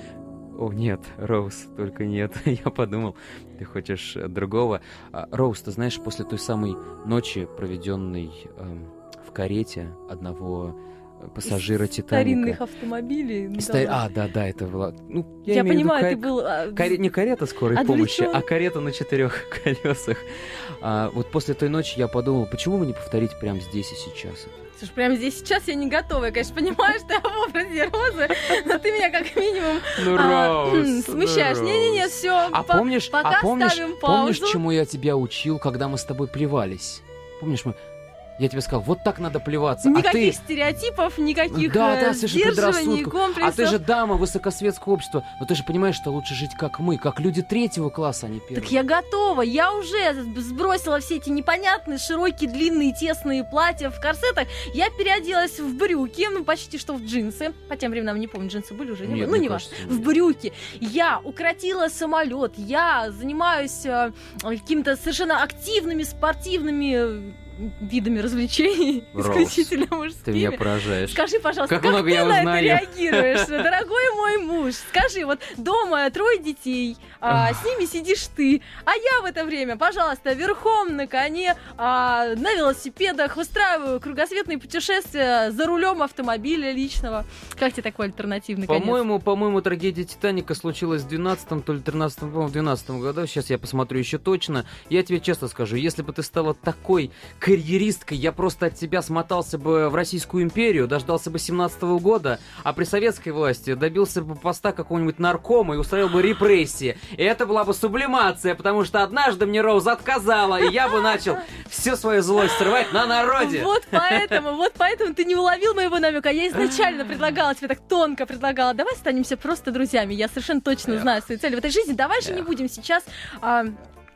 О, нет, Роуз, только нет. Я подумал, ты хочешь другого. А, Роуз, ты знаешь, после той самой ночи, проведенной эм, в карете одного пассажира Титаника. Старинных автомобилей. Да. Ста... А, да, да, это было... Ну, я я понимаю, ка... ты был... Каре... Не карета скорой отвлечен. помощи, а карета на четырех колесах. А, вот после той ночи я подумал, почему бы не повторить прямо здесь и сейчас? Слушай, прямо здесь сейчас я не готова. Я, конечно, понимаю, что я в образе Розы, но ты меня как минимум ну, а, Роуз, смущаешь. ну, Не-не-не, все. А по- помнишь, пока а помнишь, ставим паузу. помнишь, чему я тебя учил, когда мы с тобой плевались? Помнишь, мы... Я тебе сказал, вот так надо плеваться. Никаких а ты... стереотипов, никаких да, да, сдерживаний, комплексов. А ты же дама высокосветского общества. Но ты же понимаешь, что лучше жить как мы, как люди третьего класса, а не первого. Так я готова. Я уже сбросила все эти непонятные, широкие, длинные, тесные платья в корсетах. Я переоделась в брюки, ну почти что в джинсы. По тем временам не помню, джинсы были уже, не Нет, было. Ну, не кажется, важно. В брюки. Я укоротила самолет. Я занимаюсь э, какими-то совершенно активными, спортивными видами развлечений, Роуз, исключительно мужскими. Ты меня поражаешь. Скажи, пожалуйста, как, как много ты я на узнаю. это реагируешь? Дорогой мой муж, скажи, вот дома трое детей, а, с ними сидишь ты, а я в это время, пожалуйста, верхом на коне, а, на велосипедах устраиваю кругосветные путешествия за рулем автомобиля личного. Как тебе такой альтернативный конец? По-моему, по-моему, трагедия Титаника случилась в двенадцатом, то ли тринадцатом, по-моему, в двенадцатом году. Сейчас я посмотрю еще точно. Я тебе честно скажу, если бы ты стала такой карьеристкой, я просто от тебя смотался бы в Российскую империю, дождался бы семнадцатого года, а при советской власти добился бы поста какого-нибудь наркома и устроил бы репрессии. И это была бы сублимация, потому что однажды мне Роуз отказала, и я бы начал всю свою злость срывать на народе. Вот поэтому, вот поэтому ты не уловил моего намека. Я изначально предлагала тебе, так тонко предлагала, давай останемся просто друзьями. Я совершенно точно знаю свои цели в этой жизни. Давай же не будем сейчас... А,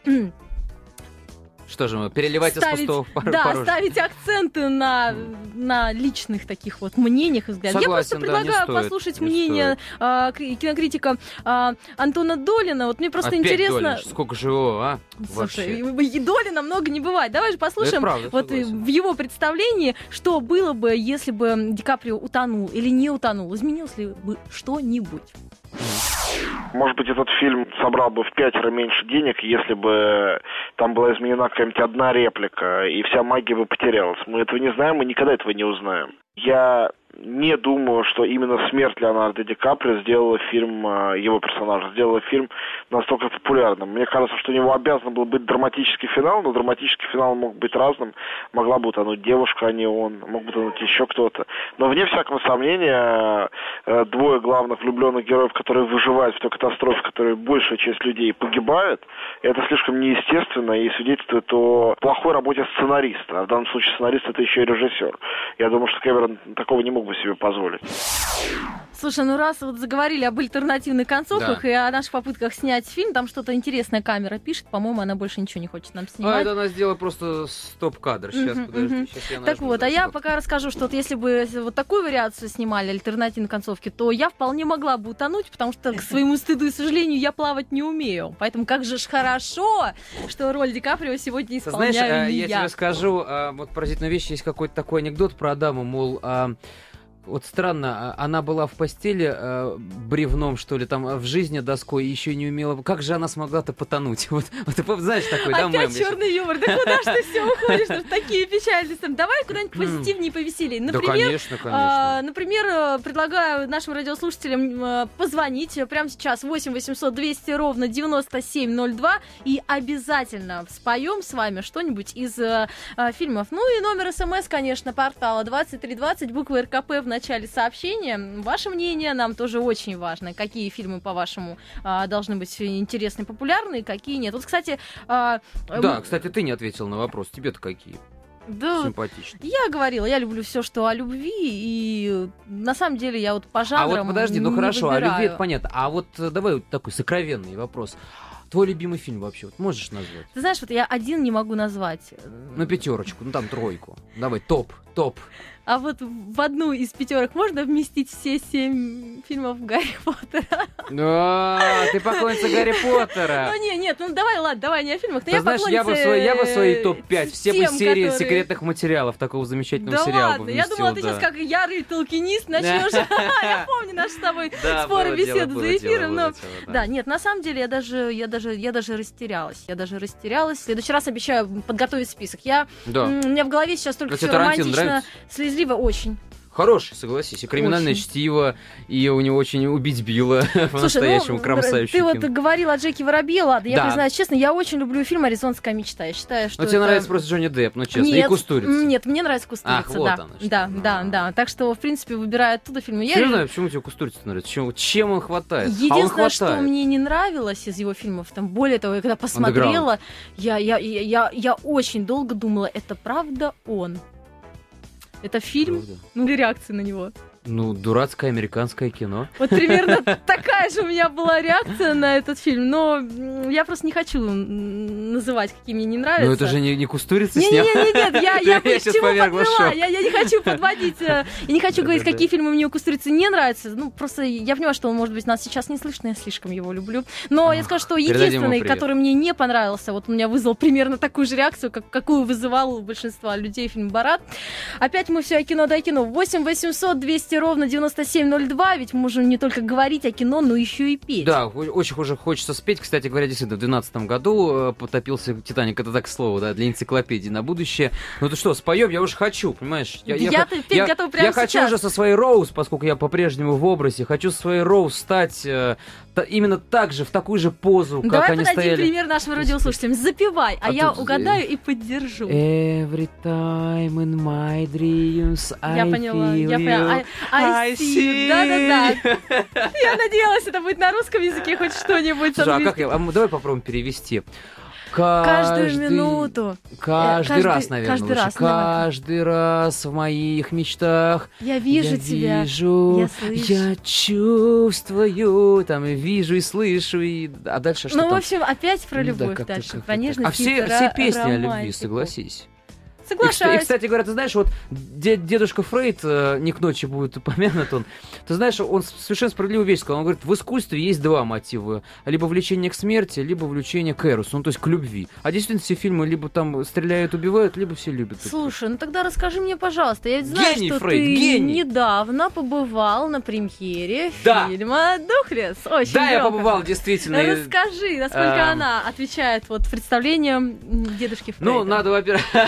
Что же мы, переливать ставить, из пустого в порожнее? Да, ставить акценты на, на личных таких вот мнениях и взглядах. Я просто да, предлагаю стоит, послушать мнение а, кинокритика а, Антона Долина. Вот мне просто Опять интересно... Долин, сколько же его, а? Слушай, и Долина много не бывает. Давай же послушаем правда, вот в его представлении, что было бы, если бы Ди Каприо утонул или не утонул. Изменилось ли бы что-нибудь? Может быть, этот фильм собрал бы в пятеро меньше денег, если бы там была изменена какая-нибудь одна реплика, и вся магия бы потерялась. Мы этого не знаем, мы никогда этого не узнаем. Я не думаю, что именно смерть Леонардо Ди Каприо сделала фильм, его персонажа, сделала фильм настолько популярным. Мне кажется, что у него обязан был быть драматический финал, но драматический финал мог быть разным. Могла бы утонуть девушка, а не он, мог бы утонуть еще кто-то. Но вне всякого сомнения, двое главных влюбленных героев, которые выживают в той катастрофе, в которой большая часть людей погибает, это слишком неестественно и свидетельствует о плохой работе сценариста. А в данном случае сценарист — это еще и режиссер. Я думаю, что Кэмерон такого не мог бы себе позволить. Слушай, ну раз вот заговорили об альтернативных концовках, Да. и о наших попытках снять фильм, там что-то интересное камера пишет, по-моему, она больше ничего не хочет нам А снимать. это она сделала просто стоп-кадр. Сейчас, Мгм, подожди, мгм. сейчас я Так нажму, вот, да, а я стоп. пока расскажу, что вот если бы вот такую вариацию снимали, альтернативной концовки, то я вполне могла бы утонуть, потому что, к своему стыду и сожалению, я плавать не умею. Поэтому как же ж хорошо, что роль Ди Каприо сегодня Ты исполняю знаешь, а, не я, я. тебе скажу, а, вот поразительная вещь, есть какой-то такой анекдот про Адаму, мол, а, вот странно, а, она была в постели а, бревном, что ли, там, а в жизни доской, и еще не умела. Как же она смогла-то потонуть? Вот, вот ты знаешь такой, да, мем? Опять черный юмор. Да куда ж ты все уходишь? Что ж такие печальные сцены? Давай куда-нибудь позитивнее, повеселее. Да, Например, конечно, конечно. а, например, э, предлагаю нашим радиослушателям э, позвонить прямо сейчас восемь восемьсот двести ровно девяносто семь ноль два и обязательно споем с вами что-нибудь из э, э, фильмов. Ну и номер смс, конечно, портала двадцать три двадцать, буквы эр ка пэ в начале сообщения. Ваше мнение нам тоже очень важно. Какие фильмы, по-вашему, э, должны быть интересны, популярны, какие нет. Вот, кстати... э, Да, мы- кстати, ты не ответил на вопрос. Тебе-то какие? Да, Симпатичные. я говорила, я люблю все, что о любви, и на самом деле я вот по А жанрам вот подожди, ну не хорошо, о любви выбираю. это понятно. А вот э, давай вот такой сокровенный вопрос. Твой любимый фильм вообще, вот можешь назвать? Ты знаешь, вот я один не могу назвать. Ну, пятерочку, ну там тройку. Давай, топ, топ. А вот в одну из пятерок можно вместить все семь фильмов Гарри Поттера? А, ты поклонница Гарри Поттера. Ну, не, нет, ну давай, ладно, давай не о фильмах. но Ты я знаешь, я бы, в поклонница, свой, я бы в свои э, топ пять, все бы тем, серии которые- секретных материалов такого замечательного Да сериала ладно, бы я вместил, думала, ты да. сейчас как ярый толкинист начнешь. Я помню наши с тобой Да, споры, было дело, беседы было за дело, эфиром. было но- дело, да. Да, нет, на самом деле я даже, я даже, я даже растерялась. Я даже растерялась. В следующий раз обещаю подготовить список. Я, Да. м, у меня в голове сейчас только А все тебе Тарантино романтично, нравится? слезливо, очень. Хороший, согласись. И криминальное Очень. чтиво, и у него очень убить Билла по-настоящему ну, кромсающий ты вот кино. говорил о Джеки Воробье, ладно, я Да. признаюсь честно, я очень люблю фильм «Аризонская мечта». Я считаю, что Но тебе это- нравится просто Джонни Депп, ну честно, Нет, и Кустурица. м, Нет, мне нравится Кустурица, Ах, вот да. оно что. Да, да, да. Так что, в принципе, выбираю оттуда фильмы. Я Я не люблю- знаю, почему тебе Кустурица нравится, чем, чем он хватает. а он Единственное, что хватает. мне не нравилось из его фильмов, там, более того, я когда посмотрела, я, я, я, я, я очень долго думала, это правда он? Это фильм? Правда. Ну, или реакция на него? Ну, дурацкое американское кино. Вот примерно такая же у меня была реакция на этот фильм, но м, я просто не хочу м, называть, какие мне не нравятся. Ну, это же не, не Кустурица Не, снял. не, не, нет, я, я, Я к щас чему повергла в подвела? шок. Я, я не хочу подводить, э, и не хочу говорить, Да-да-да. какие фильмы мне у Кустурицы не нравятся. Ну, просто я понимаю, что он, может быть, нас сейчас не слышно, я слишком его люблю. Но я скажу, что передадим ему единственный, привет. который мне не понравился, вот он у меня вызвал примерно такую же реакцию, как, какую вызывал у большинства людей фильм «Борат». Опять мы все о кино да кино. восемь восемьсот двести ровно девяносто семь ноль два, ведь мы можем не только говорить о кино, но еще и петь. Да, о- очень уже хочется спеть. Кстати говоря, действительно, в две тысячи двенадцатом году э, потопился «Титаник». Это так к слову, да, для энциклопедии на будущее. Ну ты что, споем? Я уже хочу, понимаешь? Да я-то х- петь готова прямо я хочу сейчас. уже со своей Роуз, поскольку я по-прежнему в образе, хочу со своей Роуз стать э, та- именно так же, в такую же позу, как Давай они подадим стояли. пример нашим радиослушателям. Запевай, а, А я тут, э, угадаю и поддержу. Every time in my dreams I Я поняла, feel я поняла. you. I, I I see. see. Да-да-да. Я надеялась, это будет на русском языке хоть что-нибудь. Слушай, а английским. как я? А мы- давай попробуем перевести. Каждую минуту. Каждый, Э, каждый- раз, наверное, каждый лучше. раз, наверное. Каждый раз в моих мечтах Я вижу я тебя, вижу, я слышу. я чувствую, там и вижу и слышу, и а дальше что Ну, в там? общем, опять про Ну да, любовь как-то- дальше, как-то про так. нежность А все, и все ро- песни о любви, романтику. согласись. И, кста- и, Соглашаюсь. кстати говоря, ты знаешь, вот дед- дедушка Фрейд, э, не к ночи будет упомянут он, ты знаешь, он совершенно справедливую вещь сказал. Он говорит, в искусстве есть два мотива. Либо влечение к смерти, либо влечение к эросу, ну то есть к любви. А действительно все фильмы либо там стреляют, убивают, либо все любят. Слушай, ну тогда расскажи мне, пожалуйста, я ведь знаю, Гений, что Фрейд, ты гений. недавно побывал на премьере Да. фильма «Духлесс». Очень Да, я громко. побывал, действительно. Расскажи, насколько Эм. она отвечает вот представлениям м, дедушки Фрейда. Ну, надо, во-первых, вот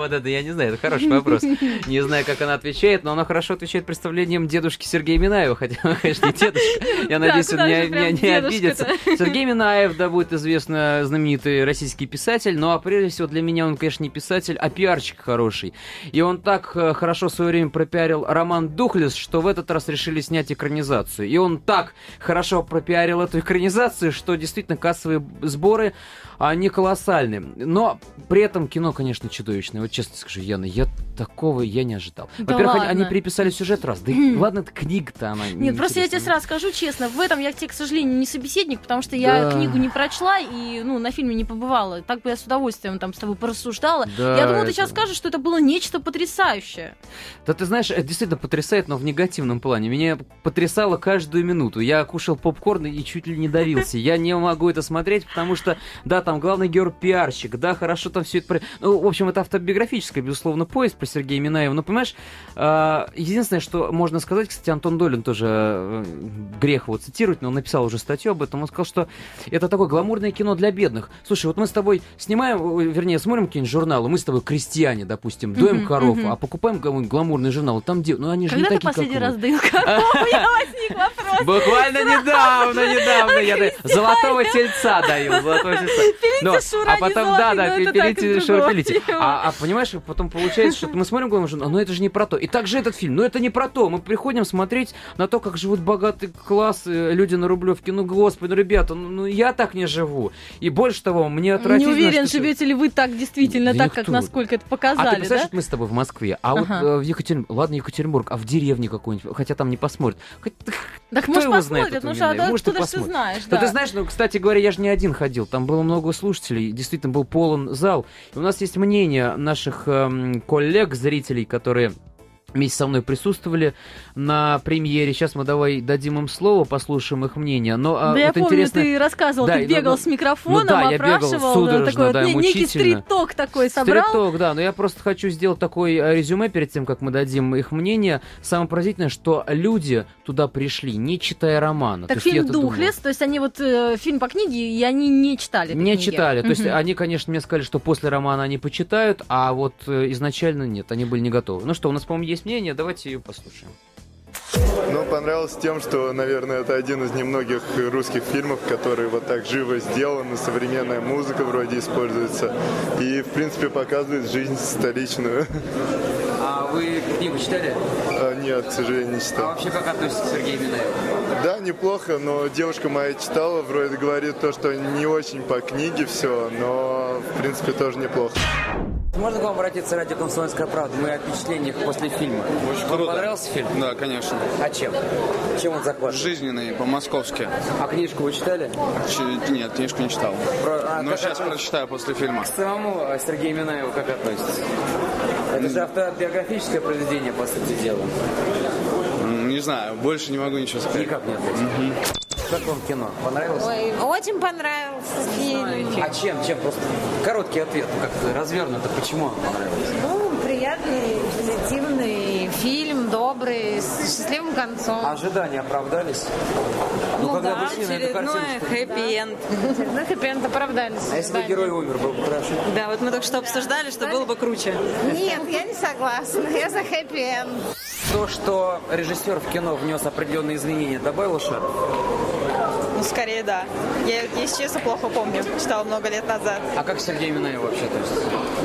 Вот это я не знаю, это хороший вопрос. Не знаю, как она отвечает, но она хорошо отвечает представлением дедушки Сергея Минаева, хотя, конечно, не дедушка. Я надеюсь, он не обидится. Сергей Минаев, да, будет известно, знаменитый российский писатель, но а прежде всего для меня он, конечно, не писатель, а пиарщик хороший. И он так хорошо в свое время пропиарил роман «Духлесс», что в этот раз решили снять экранизацию. И он так хорошо пропиарил эту экранизацию, что действительно кассовые сборы, они колоссальные. Но при этом кино, конечно, чудовищное. Вот честно скажу, Яна, я такого я не ожидал. Да Во-первых, ладно. они переписали сюжет раз. Да и ладно, это книга-то она. Нет, просто я тебе сразу скажу честно, в этом я тебе, к сожалению, не собеседник, потому что я Да. книгу не прочла и, ну, на фильме не побывала. Так бы я с удовольствием там с тобой порассуждала. Да, я думаю, ты это- сейчас скажешь, что это было нечто потрясающее. Да ты знаешь, это действительно потрясает, но в негативном плане. Меня потрясало каждую минуту. Я кушал попкорн и чуть ли не давился. Я не могу это смотреть, потому что, да, там главный герой пиарщик, да, хорошо там все это... про- Ну, в общем, это автобиографическая, безусловно, повесть про Сергея Минаева. Но, понимаешь, э, единственное, что можно сказать, кстати, Антон Долин тоже, э, грех его цитировать, но он написал уже статью об этом, он сказал, что это такое гламурное кино для бедных. Слушай, вот мы с тобой снимаем, э, вернее, смотрим какие-нибудь журналы, мы с тобой крестьяне, допустим, доим Мгм, коров, мгм. а покупаем какой-нибудь гламурный журнал, там где... Ну, они же Когда не ты такие, последний как раз мы. доил корову? Я возник вопрос. Буквально недавно, недавно я даю. Золотого тельца даю, золотого тельца. Но, Шура а не потом, золотый, да, да, но это пилите, так, Шура, другое пилите. дело. А, а понимаешь, потом получается, что мы смотрим, говорим, но это же не про то. И также этот фильм, но это не про то. Мы приходим смотреть на то, как живут богатые классы, люди на Рублевке. Ну, господи, ну, ребята, ну, ну, я так не живу. И больше того, мне Не отвратительно, уверен, что- живете ли вы так действительно, Да так, как никто. насколько это А ты показали, представляешь, да? вот мы с тобой в Москве, а вот Ага. э, в Екатеринбурге, ладно, Екатеринбург, а в деревне какой-нибудь, хотя там не посмотрят. Хоть- Так, кто может, его знает, посмотрят, этого ну что, а Минаева? Может, и откуда ж ты посмотрят. знаешь, Да да. ты знаешь, ну, кстати говоря, я же не один ходил, там было много слушателей, действительно был полон зал. И у нас есть мнение наших эм, коллег, зрителей, которые вместе со мной присутствовали на премьере. Сейчас мы давай дадим им слово, послушаем их мнение. Но, а, Да я вот помню, интересно... ты рассказывал, Да, ты ну, бегал ну, с микрофоном, ну да, я бегал опрашивал, судорожно, такой да, вот, не- некий мучительно. стрит-ток такой собрал. Стрит-ток, да, но я просто хочу сделать такой э, резюме перед тем, как мы дадим их мнение. Самое поразительное, что люди туда пришли, не читая романа. Так То есть фильм я-то думал- «Духлесс», то есть они вот э, фильм по книге, и они не читали этой Не книги. читали. То есть Мгм. они, конечно, мне сказали, что после романа они почитают, а вот э, изначально нет, они были не готовы. Ну что, у нас, по-моему, есть мнение, давайте ее послушаем. Ну, понравилось тем, что, наверное, это один из немногих русских фильмов, которые вот так живо сделаны, современная музыка вроде используется, и, в принципе, показывает жизнь столичную. А вы книгу читали? А, нет, к сожалению, не А читал. вообще как относитесь к Сергею Минаеву? Да, неплохо, но девушка моя читала, вроде говорит то, что не очень по книге все, но, в принципе, тоже неплохо. Можно к вам обратиться ради «Комсомольская правда»? Мы о впечатлениях после фильма. Очень Вам круто. понравился фильм? Да, конечно. А чем? Чем он захватывает? Жизненный, по-московски. А книжку вы читали? Ч- Нет, книжку не читал. Про- а Но как сейчас это- прочитаю после фильма. К самому э, Сергею Минаеву как относитесь? Это же автобиографическое произведение, по сути дела. М, Не знаю, больше не могу ничего сказать. Никак не относитесь. Как вам кино? Понравилось? Ой, очень понравился фильм. А чем? Чем? Просто короткий ответ, как-то развернуто. Почему он понравился? Ну, приятный, позитивный фильм, добрый, с счастливым концом. Ожидания оправдались? Ну, когда да, вы шли на эту картину, очередной что- хэппи-энд. Очередной хэппи-энд оправдались. А если бы герой умер, был бы хорошо? Да, вот мы только что обсуждали, что было бы круче. Нет, я не согласна. Я за хэппи-энд. То, что режиссер в кино внес определенные изменения, добавил шар? Ну, скорее, да. Я, если честно, плохо помню. Читала много лет назад. А как Сергей Минаев вообще относится?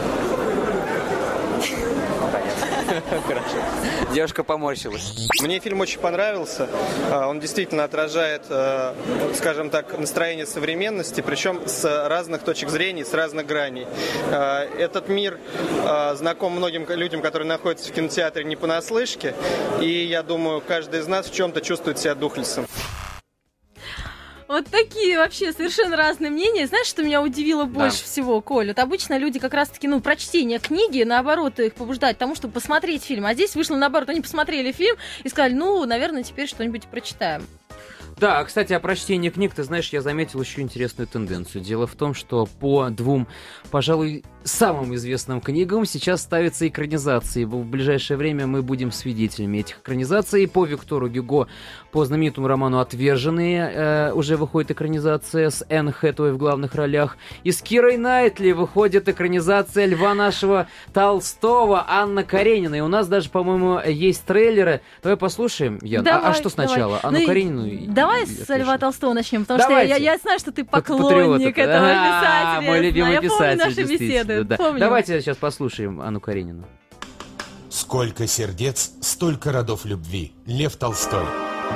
Хорошо. Девушка поморщилась. Мне фильм очень понравился. А, Он действительно отражает, э, скажем так, настроение современности, причем с разных точек зрения, с разных граней. А, Этот мир а, знаком многим людям, которые находятся в кинотеатре не понаслышке, и я думаю, каждый из нас в чем-то чувствует себя Духлессом. Вот такие вообще совершенно разные мнения. Знаешь, что меня удивило больше Да. всего, Коль? Вот обычно люди как раз-таки, ну, прочтение книги, наоборот, их побуждает к тому, чтобы посмотреть фильм. А здесь вышло наоборот, они посмотрели фильм и сказали, ну, наверное, теперь что-нибудь прочитаем. Да, кстати, о прочтении книг, ты знаешь, я заметил еще интересную тенденцию. Дело в том, что по двум, пожалуй, самым известным книгам сейчас ставятся экранизации. В ближайшее время мы будем свидетелями этих экранизаций. По Виктору Гюго, по знаменитому роману «Отверженные» э, уже выходит экранизация с Энн Хэтэуэй в главных ролях. И с Кирой Найтли выходит экранизация льва нашего Толстого, Анна Каренина. И у нас даже, по-моему, есть трейлеры. Давай послушаем, Ян. Давай, а, а что сначала? давай. Анну ну, Каренину? Давай с Льва Толстого начнем, потому Давайте. что я, я знаю, что ты поклонник Патриот. этого а, писателя. Мой любимый я писатель, помню наши беседы. Да. Помню. Давайте сейчас послушаем Анну Каренину. Сколько сердец, столько родов любви. Лев Толстой.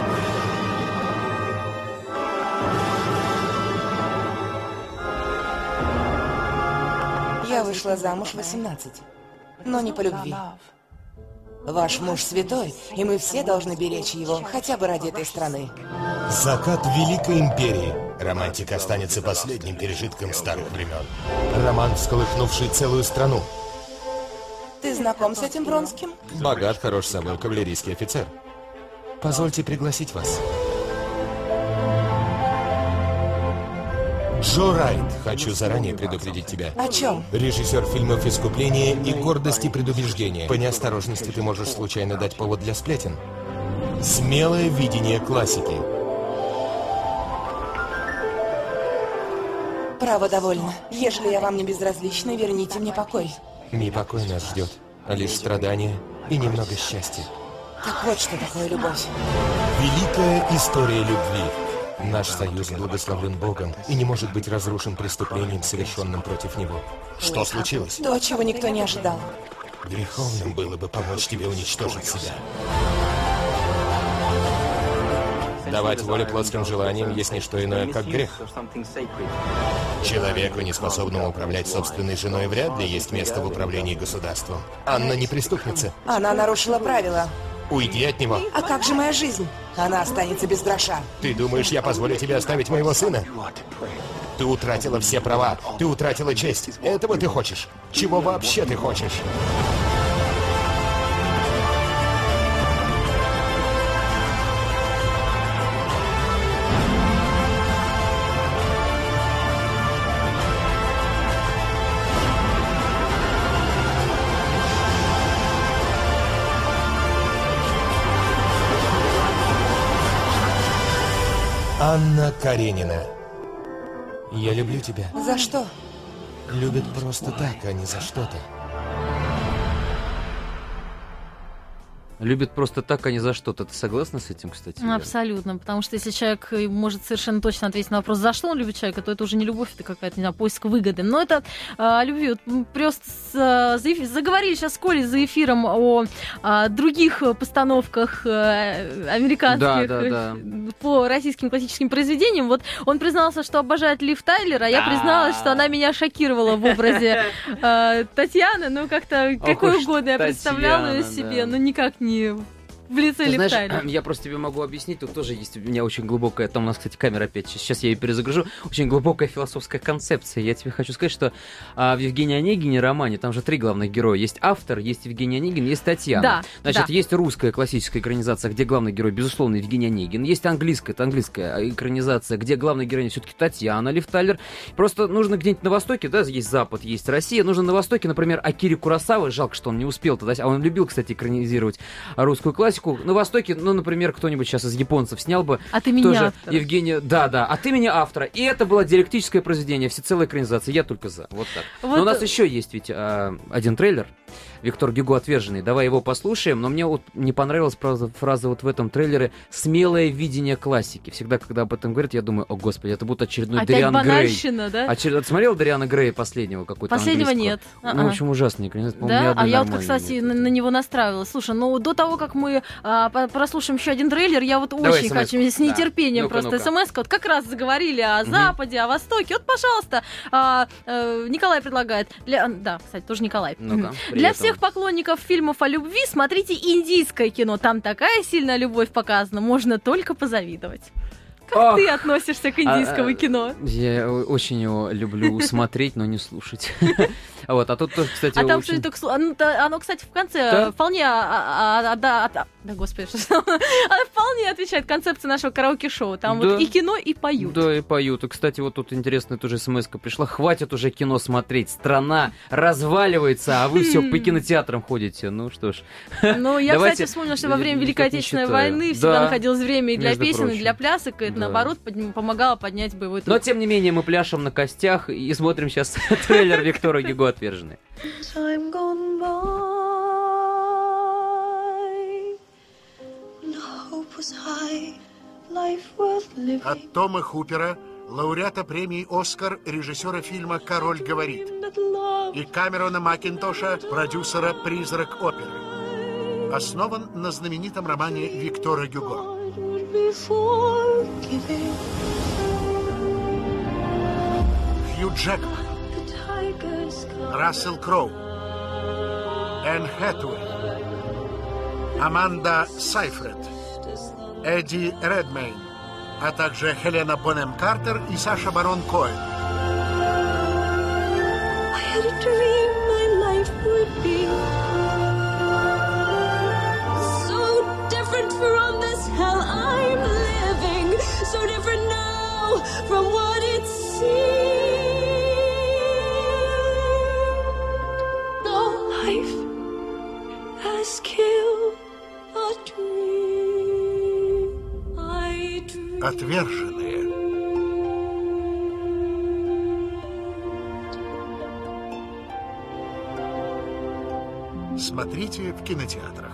Я вышла замуж в восемнадцать, но не по любви. Ваш муж святой, и мы все должны беречь его, хотя бы ради этой страны. Закат Великой Империи. Романтика останется последним пережитком старых времен. Роман, всколыхнувший целую страну. Ты знаком с этим Бронским? Богат, хорош собой, кавалерийский офицер. Позвольте пригласить вас. Джо Райт, хочу заранее предупредить тебя. О чем? Режиссер фильмов «Искупление» и «Гордость и предубеждение». По неосторожности ты можешь случайно дать повод для сплетен. Смелое видение классики. Право довольно. Ежели я вам не безразлична, верните мне покой. Не покой нас ждет, а лишь страдания и немного счастья. Так вот что такое любовь. Великая история любви. Наш союз благословлен Богом и не может быть разрушен преступлением, совершенным против него. Что случилось? То, чего никто не ожидал. Греховным было бы помочь тебе уничтожить себя. Давать волю плотским желаниям есть не что иное, как грех. Человеку, неспособному управлять собственной женой, вряд ли есть место в управлении государством. Анна не преступница. Она нарушила правила. Уйди от него. А как же моя жизнь? Она останется без гроша. Ты думаешь, я позволю тебе оставить моего сына? Ты утратила все права, ты утратила честь. Этого ты хочешь? Чего вообще ты хочешь? Анна Каренина. Я люблю тебя. За что? Любят просто так, а не за что-то. Любит просто так, а не за что-то. Ты согласна с этим, кстати? Ну, абсолютно, потому что если человек может совершенно точно ответить на вопрос, за что он любит человека, то это уже не любовь, это какая-то, не знаю, поиск выгоды. Но это а, любви. Вот, просто с, а, за, заговорили сейчас с Колей за эфиром о а, других постановках а, американских да, да, да. по российским классическим произведениям. Вот он признался, что обожает Лив Тайлер, а я призналась, что она меня шокировала в образе а, Татьяны. Ну, как-то какой угодно я представляла ее себе, но никак не в лице Лив Тайлер. Я просто тебе могу объяснить, тут тоже есть у меня очень глубокая, там у нас, кстати, камера опять, сейчас я ее перезагружу, очень глубокая философская концепция. Я тебе хочу сказать, что а, в Евгении Онегине романе, там же три главных героя, есть автор, есть Евгений Онегин, есть Татьяна. Да, Значит, да. есть русская классическая экранизация, где главный герой, безусловно, Евгений Онегин, есть английская, это английская экранизация, где главная героиня все-таки Татьяна Лив Тайлер. Просто нужно где-нибудь на Востоке, да, есть Запад, есть Россия, нужно на Востоке, например, Акири Куросавы, жалко, что он не успел тогда, а он любил, кстати, экранизировать русскую классику. На Востоке, ну, например, кто-нибудь сейчас из японцев снял бы. От имени тоже автора. Евгения, да, да, от имени автора. И это было диалектическое произведение, всецелая экранизация. Я только за. Вот так. Вот. Но у нас еще есть ведь а, один трейлер. Виктор Гюго «Отверженный». Давай его послушаем. Но мне вот не понравилась фраза, фраза вот в этом трейлере «смелое видение классики». Всегда, когда об этом говорят, я думаю, о господи, это будет очередной Опять Дориан Грей. Да? Очеред... Ты смотрел Дориана Грея последнего какой-то Последнего английского? нет. Ну, в общем, ужасный. Да? А я вот, кстати, на, на него настраивалась. Слушай, ну до того, как мы а, прослушаем еще один трейлер, я вот Давай очень хочу, с нетерпением да. просто ну-ка, ну-ка. смс-ка. Вот как раз заговорили о угу. Западе, о Востоке. Вот, пожалуйста, а, а, Николай предлагает. Для... Да, кстати, тоже Николай. Ну-ка, Для всех поклонников фильмов о любви смотрите индийское кино. Там такая сильная любовь показана, можно только позавидовать. Как Ох, ты относишься к индийскому а, кино? Я очень его люблю смотреть, но не слушать. Вот, а тут тоже, кстати, А там очень... что-то... Оно, кстати, в конце да? вполне Да, господи, что она вполне отвечает концепции нашего караоке-шоу. Там Да. вот и кино, и поют. Да, и поют. И, кстати, вот тут интересная тоже смс-ка пришла. Хватит уже кино смотреть. Страна разваливается, а вы все по кинотеатрам ходите. Ну что ж. Ну, я, Давайте- кстати, вспомнила, что во время я Великой никак не Отечественной считаю. войны всегда Да, находилось время и для между песен, и прочим. для плясок, и это, Да. наоборот, под- помогало поднять боевой дух. Но, тем не менее, мы пляшем на костях и смотрим сейчас трейлер Виктора Гюго «Отверженные». Time gone by, when hope was high, life worth living. От Тома Хупера, лауреата премии «Оскар», режиссера фильма «Король говорит», и Камерона Макинтоша, продюсера «Призрак оперы». Основан на знаменитом романе Виктора Гюго. Be forgiving. Хью Джекман, The tigers come. Рассел Кроу, Энн Хэтэуэй, Аманда Сайфред, Эдди Редмейн, а также Хелена Бонем Картер и Саша Барон Коэн. I had a dream my life would be so different from this hell I'm living, so different now from what it seemed. No life has killed a dream I dreamed. Отверженные. Смотрите в кинотеатрах.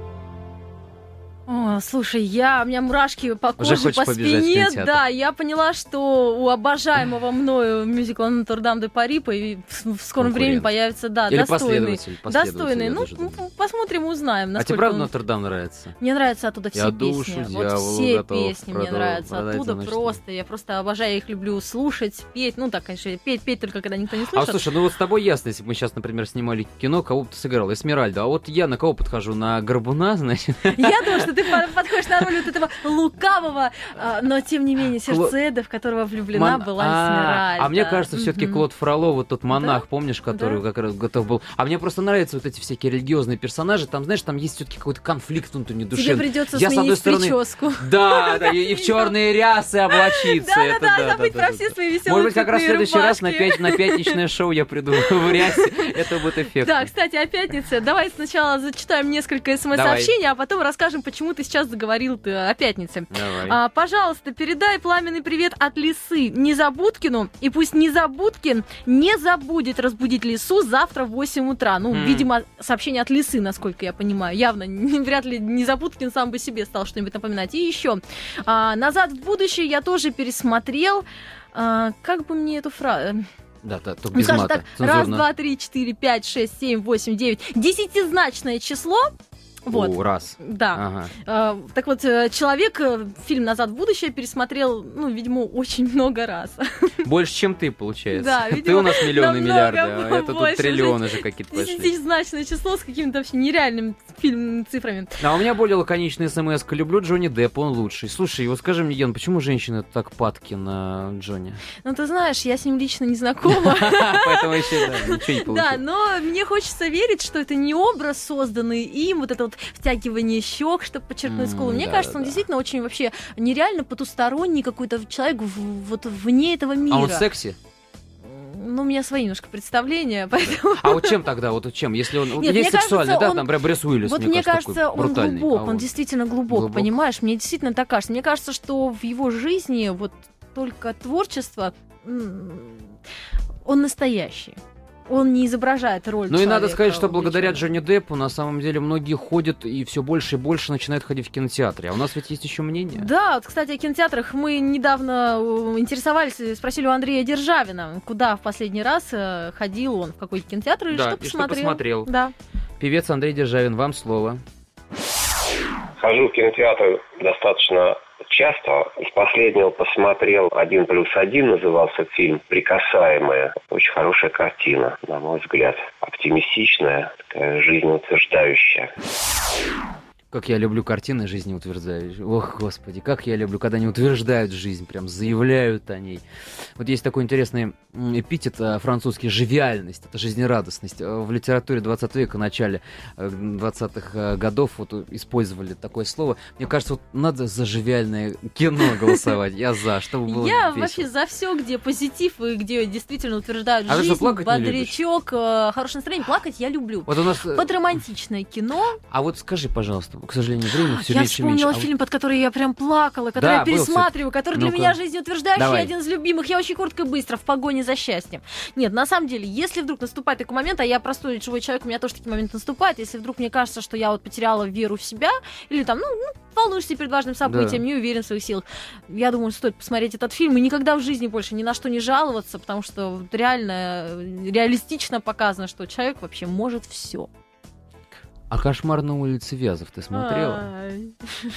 О, слушай, я, у меня мурашки по Уже коже, хочешь по побежать в спине. кинотеатр? Да, я поняла, что у обожаемого мною мюзикла «Нотр-Дам де Пари» появи- в скором Конкурент. времени появится, да, Или достойный. последователь, последователь, достойный. я Ну, даже ну, думаю. посмотрим, узнаем, А тебе насколько правда он- Нотр-Дам нравится? Мне нравятся оттуда все Я песни. душу Вот дьяволу все готов песни мне продать нравятся за оттуда ночь. просто. Я просто обожаю, я их люблю слушать, петь. Ну, так, конечно, петь, петь только когда никто не А слышит. слушай, ну вот с тобой ясно, если бы мы сейчас, например, снимали кино, кого бы ты сыграл? Эсмеральду. А вот я на кого подхожу? На Горбуна, значит? Я думаю, что ты по- подходишь на роль вот этого лукавого, а, но тем не менее сердцееда, в которого влюблена Мон- была а, Эсмеральда. А мне кажется, все-таки Мгм. Клод Фролов, вот тот монах, помнишь, который Да. как раз готов был. А мне просто нравятся вот эти всякие религиозные персонажи. Там, знаешь, там есть все-таки какой-то конфликт внутренний душевный. Тебе придется Я, с одной сменить стороны, прическу. Да, да, и, и в черные рясы облачиться. это Да-да-да, да, забыть да, про да, все да. свои веселые Может быть, как раз в цветные следующий раз на, рубашки. пять, на пятничное шоу я приду в рясе. Это будет эффектно. Да, кстати, о пятнице. Давай сначала зачитаем несколько смс-сообщений, а потом расскажем, почему ты сейчас заговорил ты о пятнице. Давай. А, пожалуйста, передай пламенный привет от Лисы Незабудкину, и пусть Незабудкин не забудет разбудить Лису завтра в восемь утра. Ну, М. видимо, сообщение от Лисы, насколько я понимаю. Явно, вряд ли Незабудкин сам бы себе стал что-нибудь напоминать. И еще, а, «Назад в будущее» я тоже пересмотрел. А, как бы мне эту фразу... Да, да, только Ну, без скажем мата. так, раз, Цензурно. два, три, четыре, пять, шесть, семь, восемь, девять. Десятизначное число. Вот. О, раз. Да. Ага. А, так вот, э, человек э, фильм «Назад в будущее» пересмотрел, ну, видимо, очень много раз. Больше, чем ты, получается. Да, Ты видимо, у нас миллионы, намного миллиарды, а это тут больше. триллионы же какие-то пошли. Десятизначное число с какими-то вообще нереальными фильмными цифрами. А у меня более лаконичная смс. Люблю Джонни Деппа, он лучший. Слушай, вот скажи мне, Ян, почему женщины так падки на Джонни? Ну, ты знаешь, я с ним лично не знакома. Поэтому еще да, ничего не Да, получилось. но мне хочется верить, что это не образ, созданный им, вот это вот втягивание щек, чтобы подчеркнуть скулу. Мне да, кажется, да, он да. действительно очень вообще нереально потусторонний какой-то человек в- вот вне этого мира. А он секси? Ну, у меня свои немножко представления, поэтому... А вот чем тогда? Вот чем? Если он Нет, есть мне сексуальный, кажется, да, он- там, например, Брюс Уиллис, Вот мне, мне кажется, кажется, такой он брутальный. глубок, А он вот действительно глубок, глубок? понимаешь? Мне действительно так кажется. Мне кажется, что в его жизни вот только творчество, м, он настоящий. Он не изображает роль Ну и надо человека сказать, что благодаря увлечённого. Джонни Деппу на самом деле многие ходят и все больше и больше начинают ходить в кинотеатры. А у нас ведь есть еще мнение. Да, вот, кстати, о кинотеатрах мы недавно э, интересовались, э, спросили у Андрея Державина, куда в последний раз э, ходил он, в какой кинотеатр, и Да, что и что посмотрел. посмотрел. Да. Певец Андрей Державин, вам слово. Хожу в кинотеатр достаточно часто. Из последнего посмотрел «Один плюс один», назывался фильм «Прикасаемые». Очень хорошая картина, на мой взгляд. Оптимистичная, такая жизнеутверждающая. Как я люблю картины жизнеутверждающие. Ох, господи, как я люблю, когда они утверждают жизнь, прям заявляют о ней. Вот есть такой интересный эпитет французский — живиальность, это жизнерадостность. В литературе двадцатого века, в начале двадцатых годов вот использовали такое слово. Мне кажется, вот надо за живиальное кино голосовать. Я за, чтобы было Я весело. вообще за все, где позитив и где действительно утверждают А ты жизнь, что, плакать не бодрячок, э, хорошее настроение. Плакать я люблю. Вот у нас... Под романтичное кино. А вот скажи, пожалуйста, к сожалению, время все Я меньше и меньше. вспомнила А вот- фильм, под который я прям плакала, который Да, я был, пересматриваю, кстати. который для Ну-ка. меня жизнеутверждающий, Давай. один из любимых. Я очень коротко и быстро, в погоне за счастьем. Нет, на самом деле, если вдруг наступает такой момент, а я простой живой человек, у меня тоже такие моменты наступают, если вдруг мне кажется, что я вот потеряла веру в себя, или там, ну, ну волнуешься перед важным событием, Да. не уверен в своих силах, я думаю, стоит посмотреть этот фильм и никогда в жизни больше ни на что не жаловаться, потому что вот реально, э, реалистично показано, что человек вообще может все. А «Кошмар на улице Вязов» ты смотрела? Ай.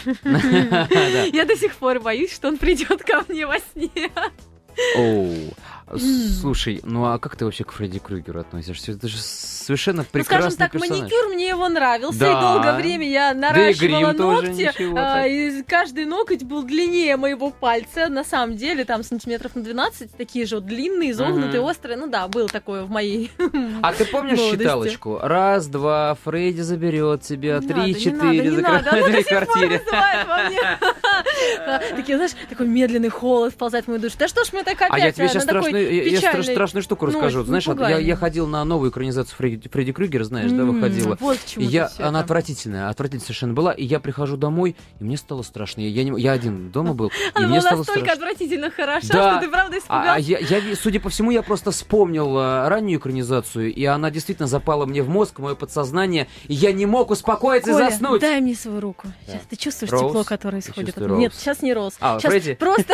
Да. Я до сих пор боюсь, что он придет ко мне во сне. Оу. Слушай, ну а как ты вообще к Фредди Крюгеру относишься? Это же совершенно Ну, прекрасный скажем так, персонаж. маникюр мне его нравился, Да. и долгое время я Да и наращивала грим тоже ногти, ничего а, так. и каждый ноготь был длиннее моего пальца, на самом деле, там сантиметров на двенадцать, такие же вот длинные, изогнутые, Мгм. острые, ну да, было такое в моей А ты помнишь молодости. считалочку? Раз, два, Фредди заберет тебя, Не три, надо, не четыре, надо, не надо, закрывает оно твои до сих пор квартире. вызывает во мне. Такие, знаешь, такой медленный холод вползает в мою душу. Да что ж мы так опять? А я тебе а, сейчас на такой страшную, я- я печальной стра- страшную штуку ноте? расскажу. Ну, Знаешь, вот пугай я, меня. я ходил на новую экранизацию Фредди, Фредди Крюгера, знаешь, да, М, выходила. вот к чему И ты я, всё она это. отвратительная, отвратительная совершенно была. И я прихожу домой, и мне стало страшно. Я, я, не- я один дома был, и Она мне была стало настолько страшно. отвратительно хороша, Да. что ты правда испугался. А, а я, я, судя по всему, я просто вспомнил а, раннюю экранизацию, и она действительно запала мне в мозг, в мое подсознание, и я не мог успокоиться Коля, и заснуть. дай мне свою руку. Да. Сейчас ты чувствуешь Роуз? тепло, которое Я исходит от чувствую меня? Нет, Роуз. сейчас не Роуз. А, Сейчас Фредди? просто,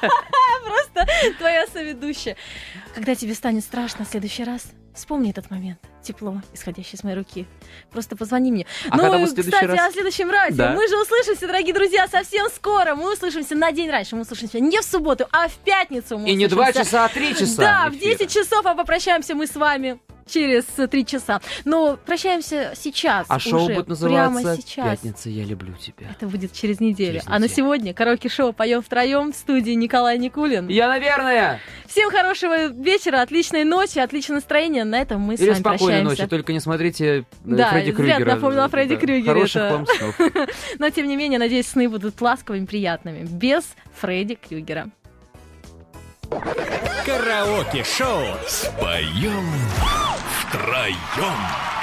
просто твоя соведущая. Когда тебе станет страшно в следующий раз, вспомни этот момент. Тепло, исходящее с моей руки. Просто позвони мне. А ну, когда будет следующий кстати, раз? о следующем радио. Да. Мы же услышимся, дорогие друзья, совсем скоро. Мы услышимся на день раньше. Мы услышимся не в субботу, а в пятницу. Мы И не два услышимся. часа, а три часа Да, в эфира. десять часов, а попрощаемся мы с вами через три часа. Но прощаемся сейчас. А шоу уже, будет прямо называться сейчас. «Пятница, я люблю тебя». Это будет через неделю. Через А на неделю. сегодня караоке-шоу «Поем втроем» в студии Николай Никулин. Я, наверное. Всем хорошего вечера, отличной ночи, отличного настроения. На этом мы с Или вами спокойной прощаемся. ночи, только не смотрите э, Да, Фредди зря Крюгера. напомнила о Фредди Да. Крюгере. Хороших это- вам снов. Но, тем не менее, надеюсь, сны будут ласковыми, приятными. Без Фредди Крюгера. Караоке-шоу. Споем втроем.